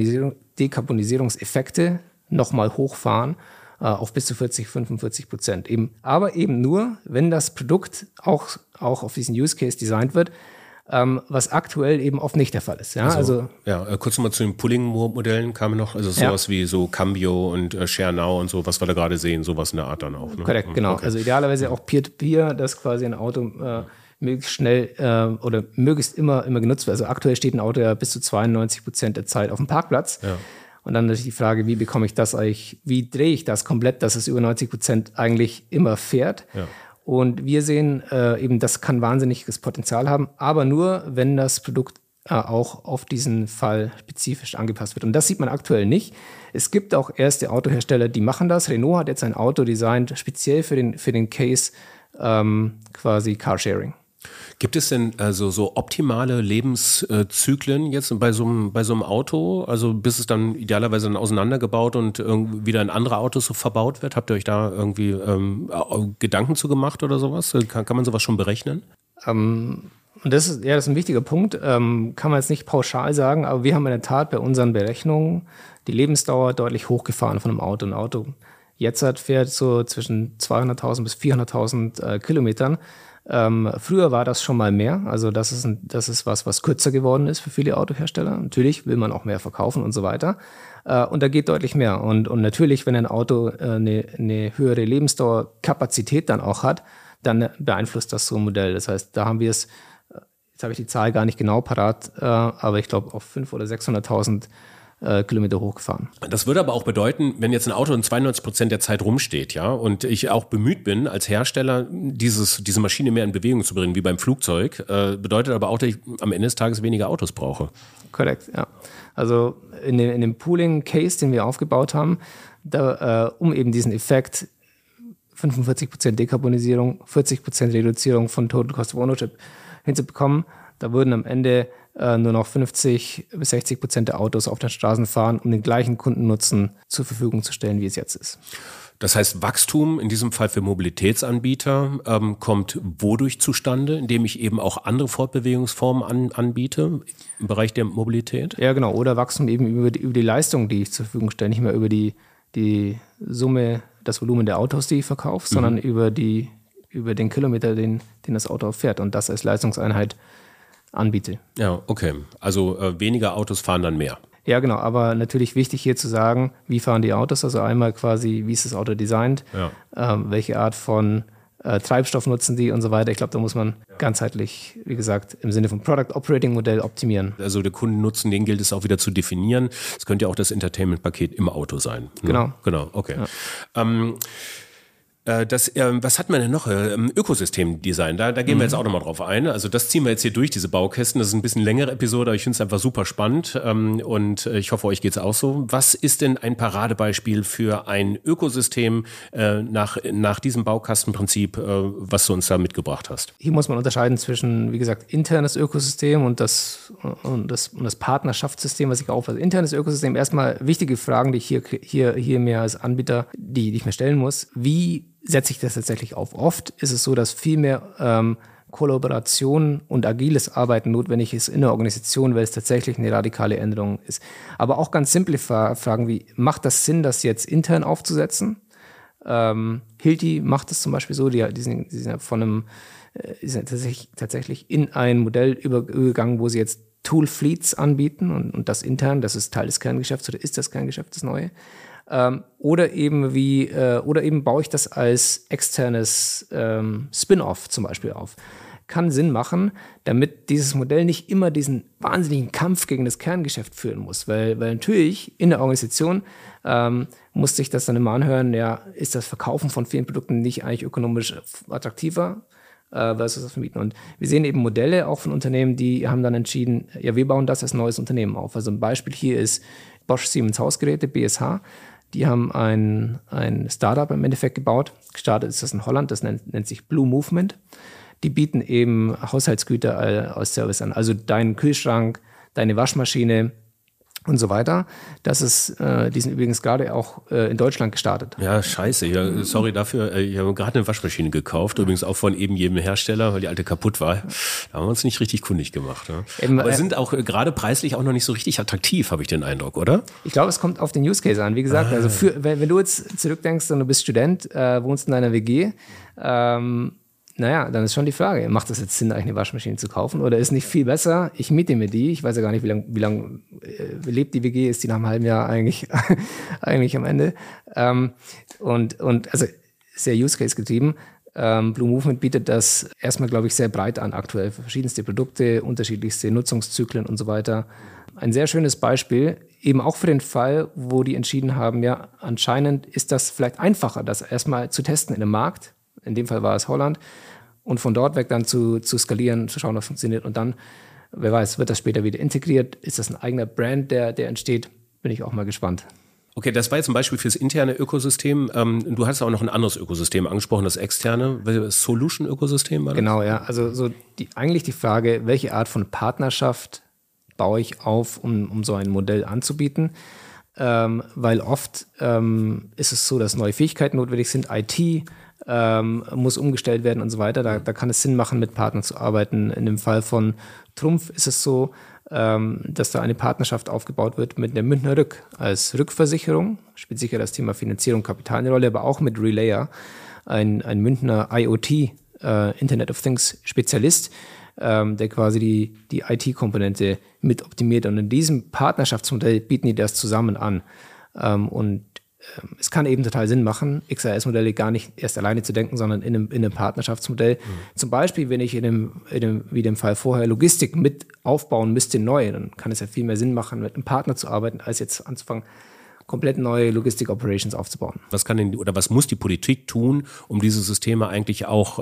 Dekarbonisierungseffekte nochmal hochfahren auf bis zu 40-45%. Aber eben nur, wenn das Produkt auch auf diesen Use Case designt wird, was aktuell eben oft nicht der Fall ist. Ja, kurz nochmal zu den Pooling-Modellen kamen noch, also sowas wie so Cambio und ShareNow und so, was wir da gerade sehen, sowas in der Art dann auch. Ne? Korrekt, genau. Okay. Also idealerweise auch Peer-to-Peer, dass quasi ein Auto möglichst schnell oder möglichst immer genutzt wird. Also aktuell steht ein Auto ja bis zu 92% der Zeit auf dem Parkplatz. Ja. Und dann natürlich die Frage, wie bekomme ich das eigentlich, wie drehe ich das komplett, dass es über 90% eigentlich immer fährt. Ja. Und wir sehen eben, das kann wahnsinniges Potenzial haben, aber nur, wenn das Produkt auch auf diesen Fall spezifisch angepasst wird. Und das sieht man aktuell nicht. Es gibt auch erste Autohersteller, die machen das. Renault hat jetzt ein Auto designt, speziell für den Case quasi Carsharing. Gibt es denn also so optimale Lebenszyklen jetzt bei so einem Auto? Also bis es dann idealerweise dann auseinandergebaut und wieder in andere Autos so verbaut wird? Habt ihr euch da irgendwie Gedanken zu gemacht oder sowas? Kann man sowas schon berechnen? Und das ist ein wichtiger Punkt. Kann man jetzt nicht pauschal sagen, aber wir haben in der Tat bei unseren Berechnungen die Lebensdauer deutlich hochgefahren von einem Auto. Ein Auto jetzt fährt so zwischen 200.000 bis 400.000 Kilometern. Früher war das schon mal mehr, also das ist was kürzer geworden ist für viele Autohersteller. Natürlich will man auch mehr verkaufen und so weiter. Und da geht deutlich mehr. Und natürlich, wenn ein Auto eine höhere Lebensdauerkapazität dann auch hat, dann beeinflusst das so ein Modell. Das heißt, da haben wir es, jetzt habe ich die Zahl gar nicht genau parat, aber ich glaube auf 500.000 oder 600.000 Kilometer hochgefahren. Das würde aber auch bedeuten, wenn jetzt ein Auto in 92% der Zeit rumsteht, ja, und ich auch bemüht bin, als Hersteller diese Maschine mehr in Bewegung zu bringen, wie beim Flugzeug, bedeutet aber auch, dass ich am Ende des Tages weniger Autos brauche. Korrekt, ja. Also in dem Pooling-Case, den wir aufgebaut haben, um eben diesen Effekt 45% Dekarbonisierung, 40% Reduzierung von Total Cost of Ownership hinzubekommen, da würden am Ende nur noch 50-60% der Autos auf den Straßen fahren, um den gleichen Kundennutzen zur Verfügung zu stellen, wie es jetzt ist. Das heißt, Wachstum in diesem Fall für Mobilitätsanbieter kommt wodurch zustande? Indem ich eben auch andere Fortbewegungsformen anbiete im Bereich der Mobilität? Ja, genau. Oder Wachstum eben über die Leistung, die ich zur Verfügung stelle. Nicht mehr über die Summe, das Volumen der Autos, die ich verkaufe, sondern über den Kilometer, den das Auto fährt und das als Leistungseinheit anbiete. Ja, okay. Also weniger Autos fahren dann mehr. Ja, genau. Aber natürlich wichtig hier zu sagen, wie fahren die Autos? Also einmal quasi, wie ist das Auto designt? Ja. Welche Art von Treibstoff nutzen die und so weiter. Ich glaube, da muss man ganzheitlich, wie gesagt, im Sinne vom Product Operating Modell optimieren. Also der Kundennutzen, den gilt es auch wieder zu definieren. Es könnte ja auch das Entertainment-Paket im Auto sein. Genau. Genau, okay. Ja. Was hat man denn noch? Ökosystemdesign, da gehen wir jetzt auch nochmal drauf ein. Also das ziehen wir jetzt hier durch, diese Baukästen. Das ist ein bisschen längere Episode, aber ich finde es einfach super spannend und ich hoffe, euch geht es auch so. Was ist denn ein Paradebeispiel für ein Ökosystem nach diesem Baukastenprinzip, was du uns da mitgebracht hast? Hier muss man unterscheiden zwischen, wie gesagt, internes Ökosystem und das Partnerschaftssystem, was ich aufweise. Internes Ökosystem, erstmal wichtige Fragen, die ich hier mehr als Anbieter, die ich mir stellen muss. Wie setze ich das tatsächlich auf? Oft ist es so, dass viel mehr Kollaboration und agiles Arbeiten notwendig ist in der Organisation, weil es tatsächlich eine radikale Änderung ist. Aber auch ganz simple Fragen wie, macht das Sinn, das jetzt intern aufzusetzen? Hilti macht es zum Beispiel so, die sind tatsächlich in ein Modell übergegangen, wo sie jetzt Tool-Fleets anbieten und das intern, das ist Teil des Kerngeschäfts oder ist das Kerngeschäft das Neue. Oder eben baue ich das als externes Spin-off zum Beispiel auf. Kann Sinn machen, damit dieses Modell nicht immer diesen wahnsinnigen Kampf gegen das Kerngeschäft führen muss. Weil natürlich in der Organisation muss sich das dann immer anhören, ja, ist das Verkaufen von vielen Produkten nicht eigentlich ökonomisch attraktiver versus das Vermieten. Und wir sehen eben Modelle auch von Unternehmen, die haben dann entschieden, ja, wir bauen das als neues Unternehmen auf. Also ein Beispiel hier ist Bosch Siemens Hausgeräte, BSH. Die haben ein Startup im Endeffekt gebaut. Gestartet ist das in Holland, das nennt sich Blue Movement. Die bieten eben Haushaltsgüter als Service an. Also deinen Kühlschrank, deine Waschmaschine und so weiter. Die sind übrigens gerade auch in Deutschland gestartet. Ja, scheiße. Ja, sorry dafür. Ich habe gerade eine Waschmaschine gekauft, übrigens auch von eben jedem Hersteller, weil die alte kaputt war. Da haben wir uns nicht richtig kundig gemacht. Ne? Aber sind auch gerade preislich auch noch nicht so richtig attraktiv, habe ich den Eindruck, oder? Ich glaube, es kommt auf den Use Case an. Wie gesagt, also wenn du jetzt zurückdenkst und du bist Student, wohnst in einer WG, dann ist schon die Frage, macht es jetzt Sinn, eigentlich eine Waschmaschine zu kaufen oder ist nicht viel besser, ich miete mir die, ich weiß ja gar nicht, wie lang lebt die WG, ist die nach einem halben Jahr eigentlich am Ende. Und also sehr Use-Case getrieben. Blue Movement bietet das erstmal, glaube ich, sehr breit an aktuell. Verschiedenste Produkte, unterschiedlichste Nutzungszyklen und so weiter. Ein sehr schönes Beispiel, eben auch für den Fall, wo die entschieden haben, ja, anscheinend ist das vielleicht einfacher, das erstmal zu testen in einem Markt. In dem Fall war es Holland. Und von dort weg dann zu skalieren, zu schauen, was funktioniert. Und dann, wer weiß, wird das später wieder integriert? Ist das ein eigener Brand, der entsteht? Bin ich auch mal gespannt. Okay, das war jetzt ein Beispiel fürs interne Ökosystem. Du hast auch noch ein anderes Ökosystem angesprochen, das externe, das Solution-Ökosystem war das? Genau, ja. Also eigentlich die Frage, welche Art von Partnerschaft baue ich auf, um so ein Modell anzubieten? Weil oft ist es so, dass neue Fähigkeiten notwendig sind, IT muss umgestellt werden und so weiter. Da kann es Sinn machen, mit Partnern zu arbeiten. In dem Fall von Trumpf ist es so, dass da eine Partnerschaft aufgebaut wird mit der Münchner Rück als Rückversicherung. Spielt sicher das Thema Finanzierung, Kapital eine Rolle, aber auch mit Relayer, ein Münchner IoT, Internet of Things Spezialist, der quasi die IT-Komponente mit optimiert. Und in diesem Partnerschaftsmodell bieten die das zusammen an. Und es kann eben total Sinn machen, XaaS-Modelle gar nicht erst alleine zu denken, sondern in einem Partnerschaftsmodell. Zum Beispiel, wenn ich wie dem Fall vorher Logistik mit aufbauen müsste neu, dann kann es ja viel mehr Sinn machen, mit einem Partner zu arbeiten, als jetzt anzufangen, komplett neue Logistik-Operations aufzubauen. Was muss die Politik tun, um diese Systeme eigentlich auch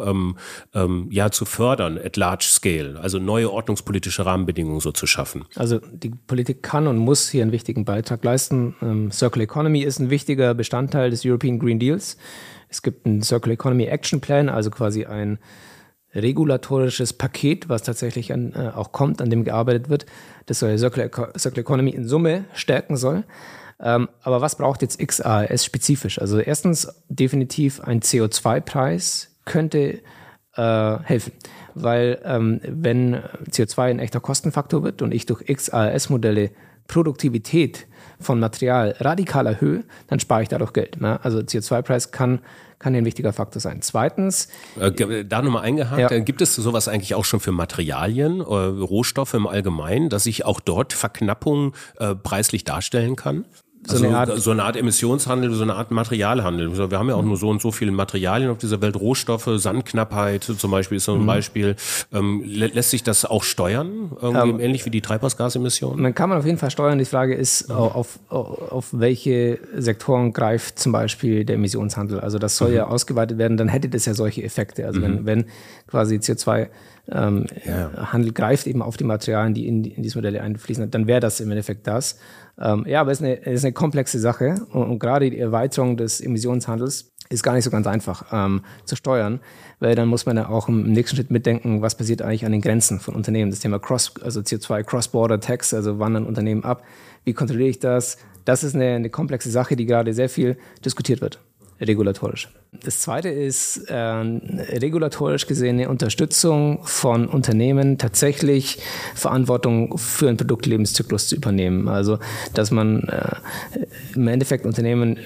zu fördern at large scale, also neue ordnungspolitische Rahmenbedingungen so zu schaffen? Also die Politik kann und muss hier einen wichtigen Beitrag leisten. Circular Economy ist ein wichtiger Bestandteil des European Green Deals. Es gibt einen Circular Economy Action Plan, also quasi ein regulatorisches Paket, was tatsächlich auch kommt, an dem gearbeitet wird, das Circular Economy in Summe stärken soll. Aber was braucht jetzt XaaS spezifisch? Also erstens definitiv ein CO2-Preis könnte helfen, weil wenn CO2 ein echter Kostenfaktor wird und ich durch XaaS-Modelle Produktivität von Material radikal erhöhe, dann spare ich dadurch Geld. Ne? Also CO2-Preis kann hier ein wichtiger Faktor sein. Zweitens... Da nochmal eingehakt, gibt es sowas eigentlich auch schon für Materialien, Rohstoffe im Allgemeinen, dass ich auch dort Verknappung preislich darstellen kann? So eine Art Emissionshandel, so eine Art Materialhandel. Wir haben ja auch nur so und so viele Materialien auf dieser Welt, Rohstoffe, Sandknappheit zum Beispiel ist so ein Beispiel. Lässt sich das auch steuern, ähnlich wie die Treibhausgasemissionen? Man kann auf jeden Fall steuern. Die Frage ist, auf welche Sektoren greift zum Beispiel der Emissionshandel. Also das soll ja ausgeweitet werden, dann hätte das ja solche Effekte. Also wenn quasi CO2 Handel greift eben auf die Materialien, die in diese Modelle einfließen, dann wäre das im Endeffekt das. Aber es ist eine komplexe Sache und gerade die Erweiterung des Emissionshandels ist gar nicht so ganz einfach zu steuern, weil dann muss man ja auch im nächsten Schritt mitdenken, was passiert eigentlich an den Grenzen von Unternehmen. Das Thema CO2 Cross-Border Tax, also wandern Unternehmen ab, wie kontrolliere ich das? Das ist eine komplexe Sache, die gerade sehr viel diskutiert wird. Regulatorisch. Das zweite ist regulatorisch gesehene Unterstützung von Unternehmen, tatsächlich Verantwortung für einen Produktlebenszyklus zu übernehmen. Also, dass man im Endeffekt Unternehmen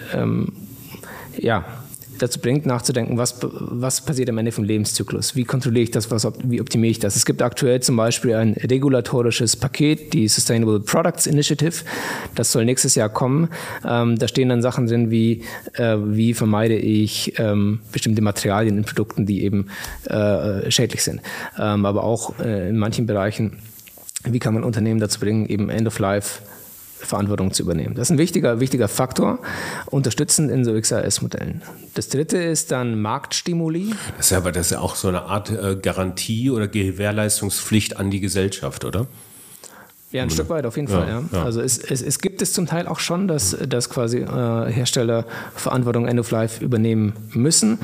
dazu bringt, nachzudenken, was passiert am Ende vom Lebenszyklus? Wie kontrolliere ich das? Wie optimiere ich das? Es gibt aktuell zum Beispiel ein regulatorisches Paket, die Sustainable Products Initiative. Das soll nächstes Jahr kommen. Da stehen dann Sachen drin wie vermeide ich bestimmte Materialien in Produkten, die eben schädlich sind. Aber auch in manchen Bereichen, wie kann man Unternehmen dazu bringen, eben End of Life Verantwortung zu übernehmen. Das ist ein wichtiger Faktor, unterstützend in so XaaS-Modellen. Das dritte ist dann Marktstimuli. Das ist ja auch so eine Art Garantie oder Gewährleistungspflicht an die Gesellschaft, oder? Ja, ein Stück weit auf jeden Fall, ja. Also es gibt es zum Teil auch schon, dass quasi Hersteller Verantwortung End of Life übernehmen müssen.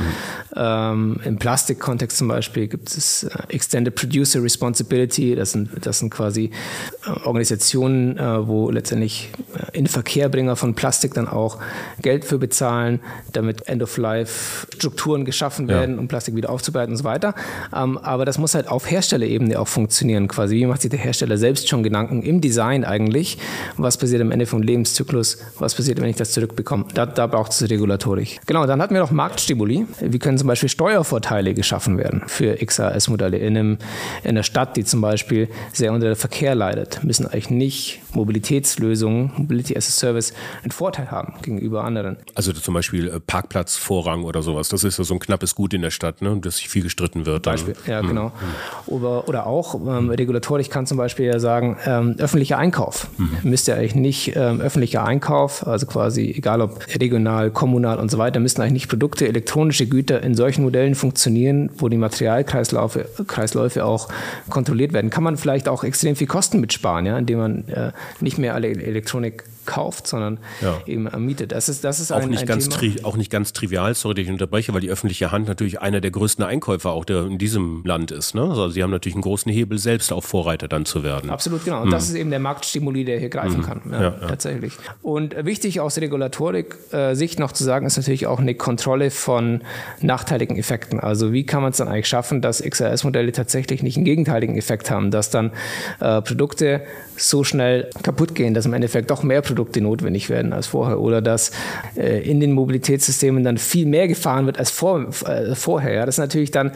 Im Plastikkontext zum Beispiel gibt es Extended Producer Responsibility. Das sind quasi Organisationen, wo letztendlich Inverkehrbringer von Plastik dann auch Geld für bezahlen, damit End of Life Strukturen geschaffen werden, um Plastik wieder aufzubereiten und so weiter. Aber das muss halt auf Herstellerebene auch funktionieren quasi. Wie macht sich der Hersteller selbst schon Gedanken im Design eigentlich, was passiert am Ende vom Lebenszyklus, was passiert, wenn ich das zurückbekomme. Da braucht es Regulatorik. Genau, dann hatten wir noch Marktstimuli. Wie können zum Beispiel Steuervorteile geschaffen werden für XaaS-Modelle in einer Stadt, die zum Beispiel sehr unter der Verkehr leidet, müssen eigentlich nicht Mobilitätslösungen, Mobility as a Service, einen Vorteil haben gegenüber anderen. Also zum Beispiel Parkplatzvorrang oder sowas, das ist ja so ein knappes Gut in der Stadt, ne, das sich viel gestritten wird. Beispiel, ja genau. Oder auch Regulatorik kann zum Beispiel ja sagen, öffentlicher Einkauf. Müsste eigentlich nicht öffentlicher Einkauf, also quasi egal ob regional, kommunal und so weiter, müssten eigentlich nicht Produkte, elektronische Güter in solchen Modellen funktionieren, wo die Materialkreisläufe auch kontrolliert werden. Kann man vielleicht auch extrem viel Kosten mitsparen, ja, indem man nicht mehr alle Elektronik kauft, sondern eben mietet. Das ist auch nicht ganz trivial, sorry, dass ich unterbreche, weil die öffentliche Hand natürlich einer der größten Einkäufer auch in diesem Land ist. Ne? Also sie haben natürlich einen großen Hebel, selbst auch Vorreiter dann zu werden. Absolut, genau. Und das ist eben der Marktstimuli, der hier greifen kann. Tatsächlich. Und wichtig aus Regulatorik-Sicht noch zu sagen, ist natürlich auch eine Kontrolle von nachteiligen Effekten. Also wie kann man es dann eigentlich schaffen, dass XaaS-Modelle tatsächlich nicht einen gegenteiligen Effekt haben, dass dann Produkte so schnell kaputt gehen, dass im Endeffekt doch mehr Produkte notwendig werden als vorher oder dass in den Mobilitätssystemen dann viel mehr gefahren wird als vorher. Ja, das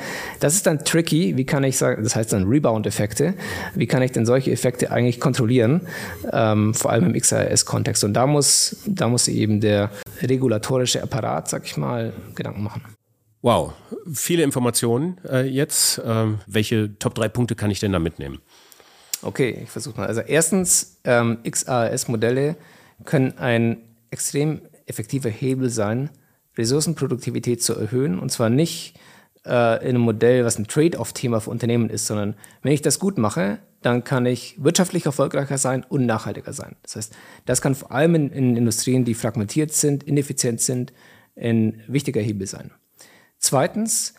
ist dann tricky. Wie kann ich sagen, das heißt dann Rebound-Effekte. Wie kann ich denn solche Effekte eigentlich kontrollieren? Vor allem im XaaS-Kontext. Und da muss eben der regulatorische Apparat, sag ich mal, Gedanken machen. Wow, viele Informationen jetzt. Welche Top 3 Punkte kann ich denn da mitnehmen? Okay, ich versuche mal. Also erstens, XaaS-Modelle können ein extrem effektiver Hebel sein, Ressourcenproduktivität zu erhöhen. Und zwar nicht in einem Modell, was ein Trade-off-Thema für Unternehmen ist, sondern wenn ich das gut mache, dann kann ich wirtschaftlich erfolgreicher sein und nachhaltiger sein. Das heißt, das kann vor allem in Industrien, die fragmentiert sind, ineffizient sind, ein wichtiger Hebel sein. Zweitens,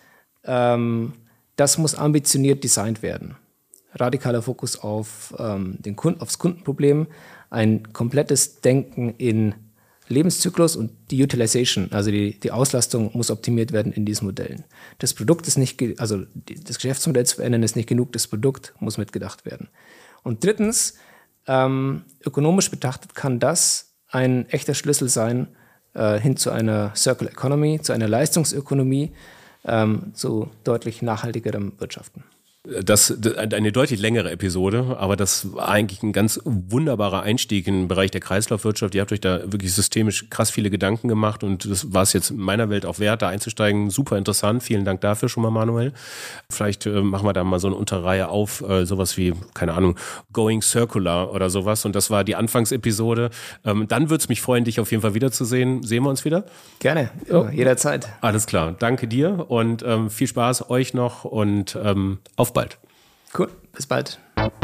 das muss ambitioniert designt werden. Radikaler Fokus auf aufs Kundenproblem, ein komplettes Denken in Lebenszyklus und die Utilization, also die Auslastung muss optimiert werden in diesen Modellen. Das Produkt ist nicht, also das Geschäftsmodell zu verändern ist nicht genug, das Produkt muss mitgedacht werden. Und drittens, ökonomisch betrachtet kann das ein echter Schlüssel sein hin zu einer Circular Economy, zu einer Leistungsökonomie, zu deutlich nachhaltigerem Wirtschaften. Das ist eine deutlich längere Episode, aber das war eigentlich ein ganz wunderbarer Einstieg in den Bereich der Kreislaufwirtschaft. Ihr habt euch da wirklich systemisch krass viele Gedanken gemacht und das war es jetzt in meiner Welt auch wert, da einzusteigen. Super interessant. Vielen Dank dafür schon mal, Manuel. Vielleicht machen wir da mal so eine Unterreihe auf, sowas wie, keine Ahnung, Going Circular oder sowas. Und das war die Anfangsepisode. Dann würde es mich freuen, dich auf jeden Fall wiederzusehen. Sehen wir uns wieder? Gerne, jederzeit. Alles klar. Danke dir und viel Spaß euch noch und auf bald. Cool, bis bald.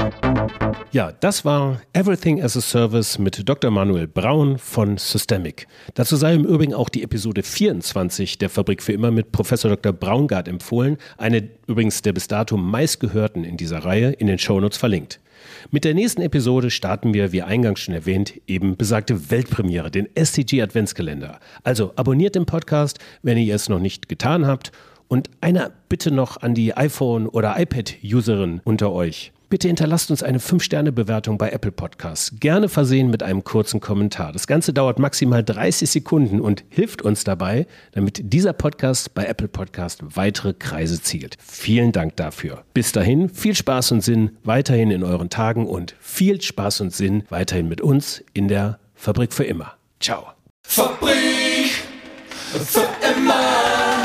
Ja, das war Everything as a Service mit Dr. Manuel Braun von Systemic. Dazu sei im Übrigen auch die Episode 24 der Fabrik für immer mit Professor Dr. Braungart empfohlen, eine übrigens der bis dato meistgehörten in dieser Reihe, in den Shownotes verlinkt. Mit der nächsten Episode starten wir, wie eingangs schon erwähnt, eben besagte Weltpremiere, den STG Adventskalender. Also abonniert den Podcast, wenn ihr es noch nicht getan habt. Und eine Bitte noch an die iPhone- oder iPad-Userin unter euch. Bitte hinterlasst uns eine 5-Sterne-Bewertung bei Apple Podcasts. Gerne versehen mit einem kurzen Kommentar. Das Ganze dauert maximal 30 Sekunden und hilft uns dabei, damit dieser Podcast bei Apple Podcast weitere Kreise zielt. Vielen Dank dafür. Bis dahin, viel Spaß und Sinn weiterhin in euren Tagen und viel Spaß und Sinn weiterhin mit uns in der Fabrik für immer. Ciao. Fabrik für immer.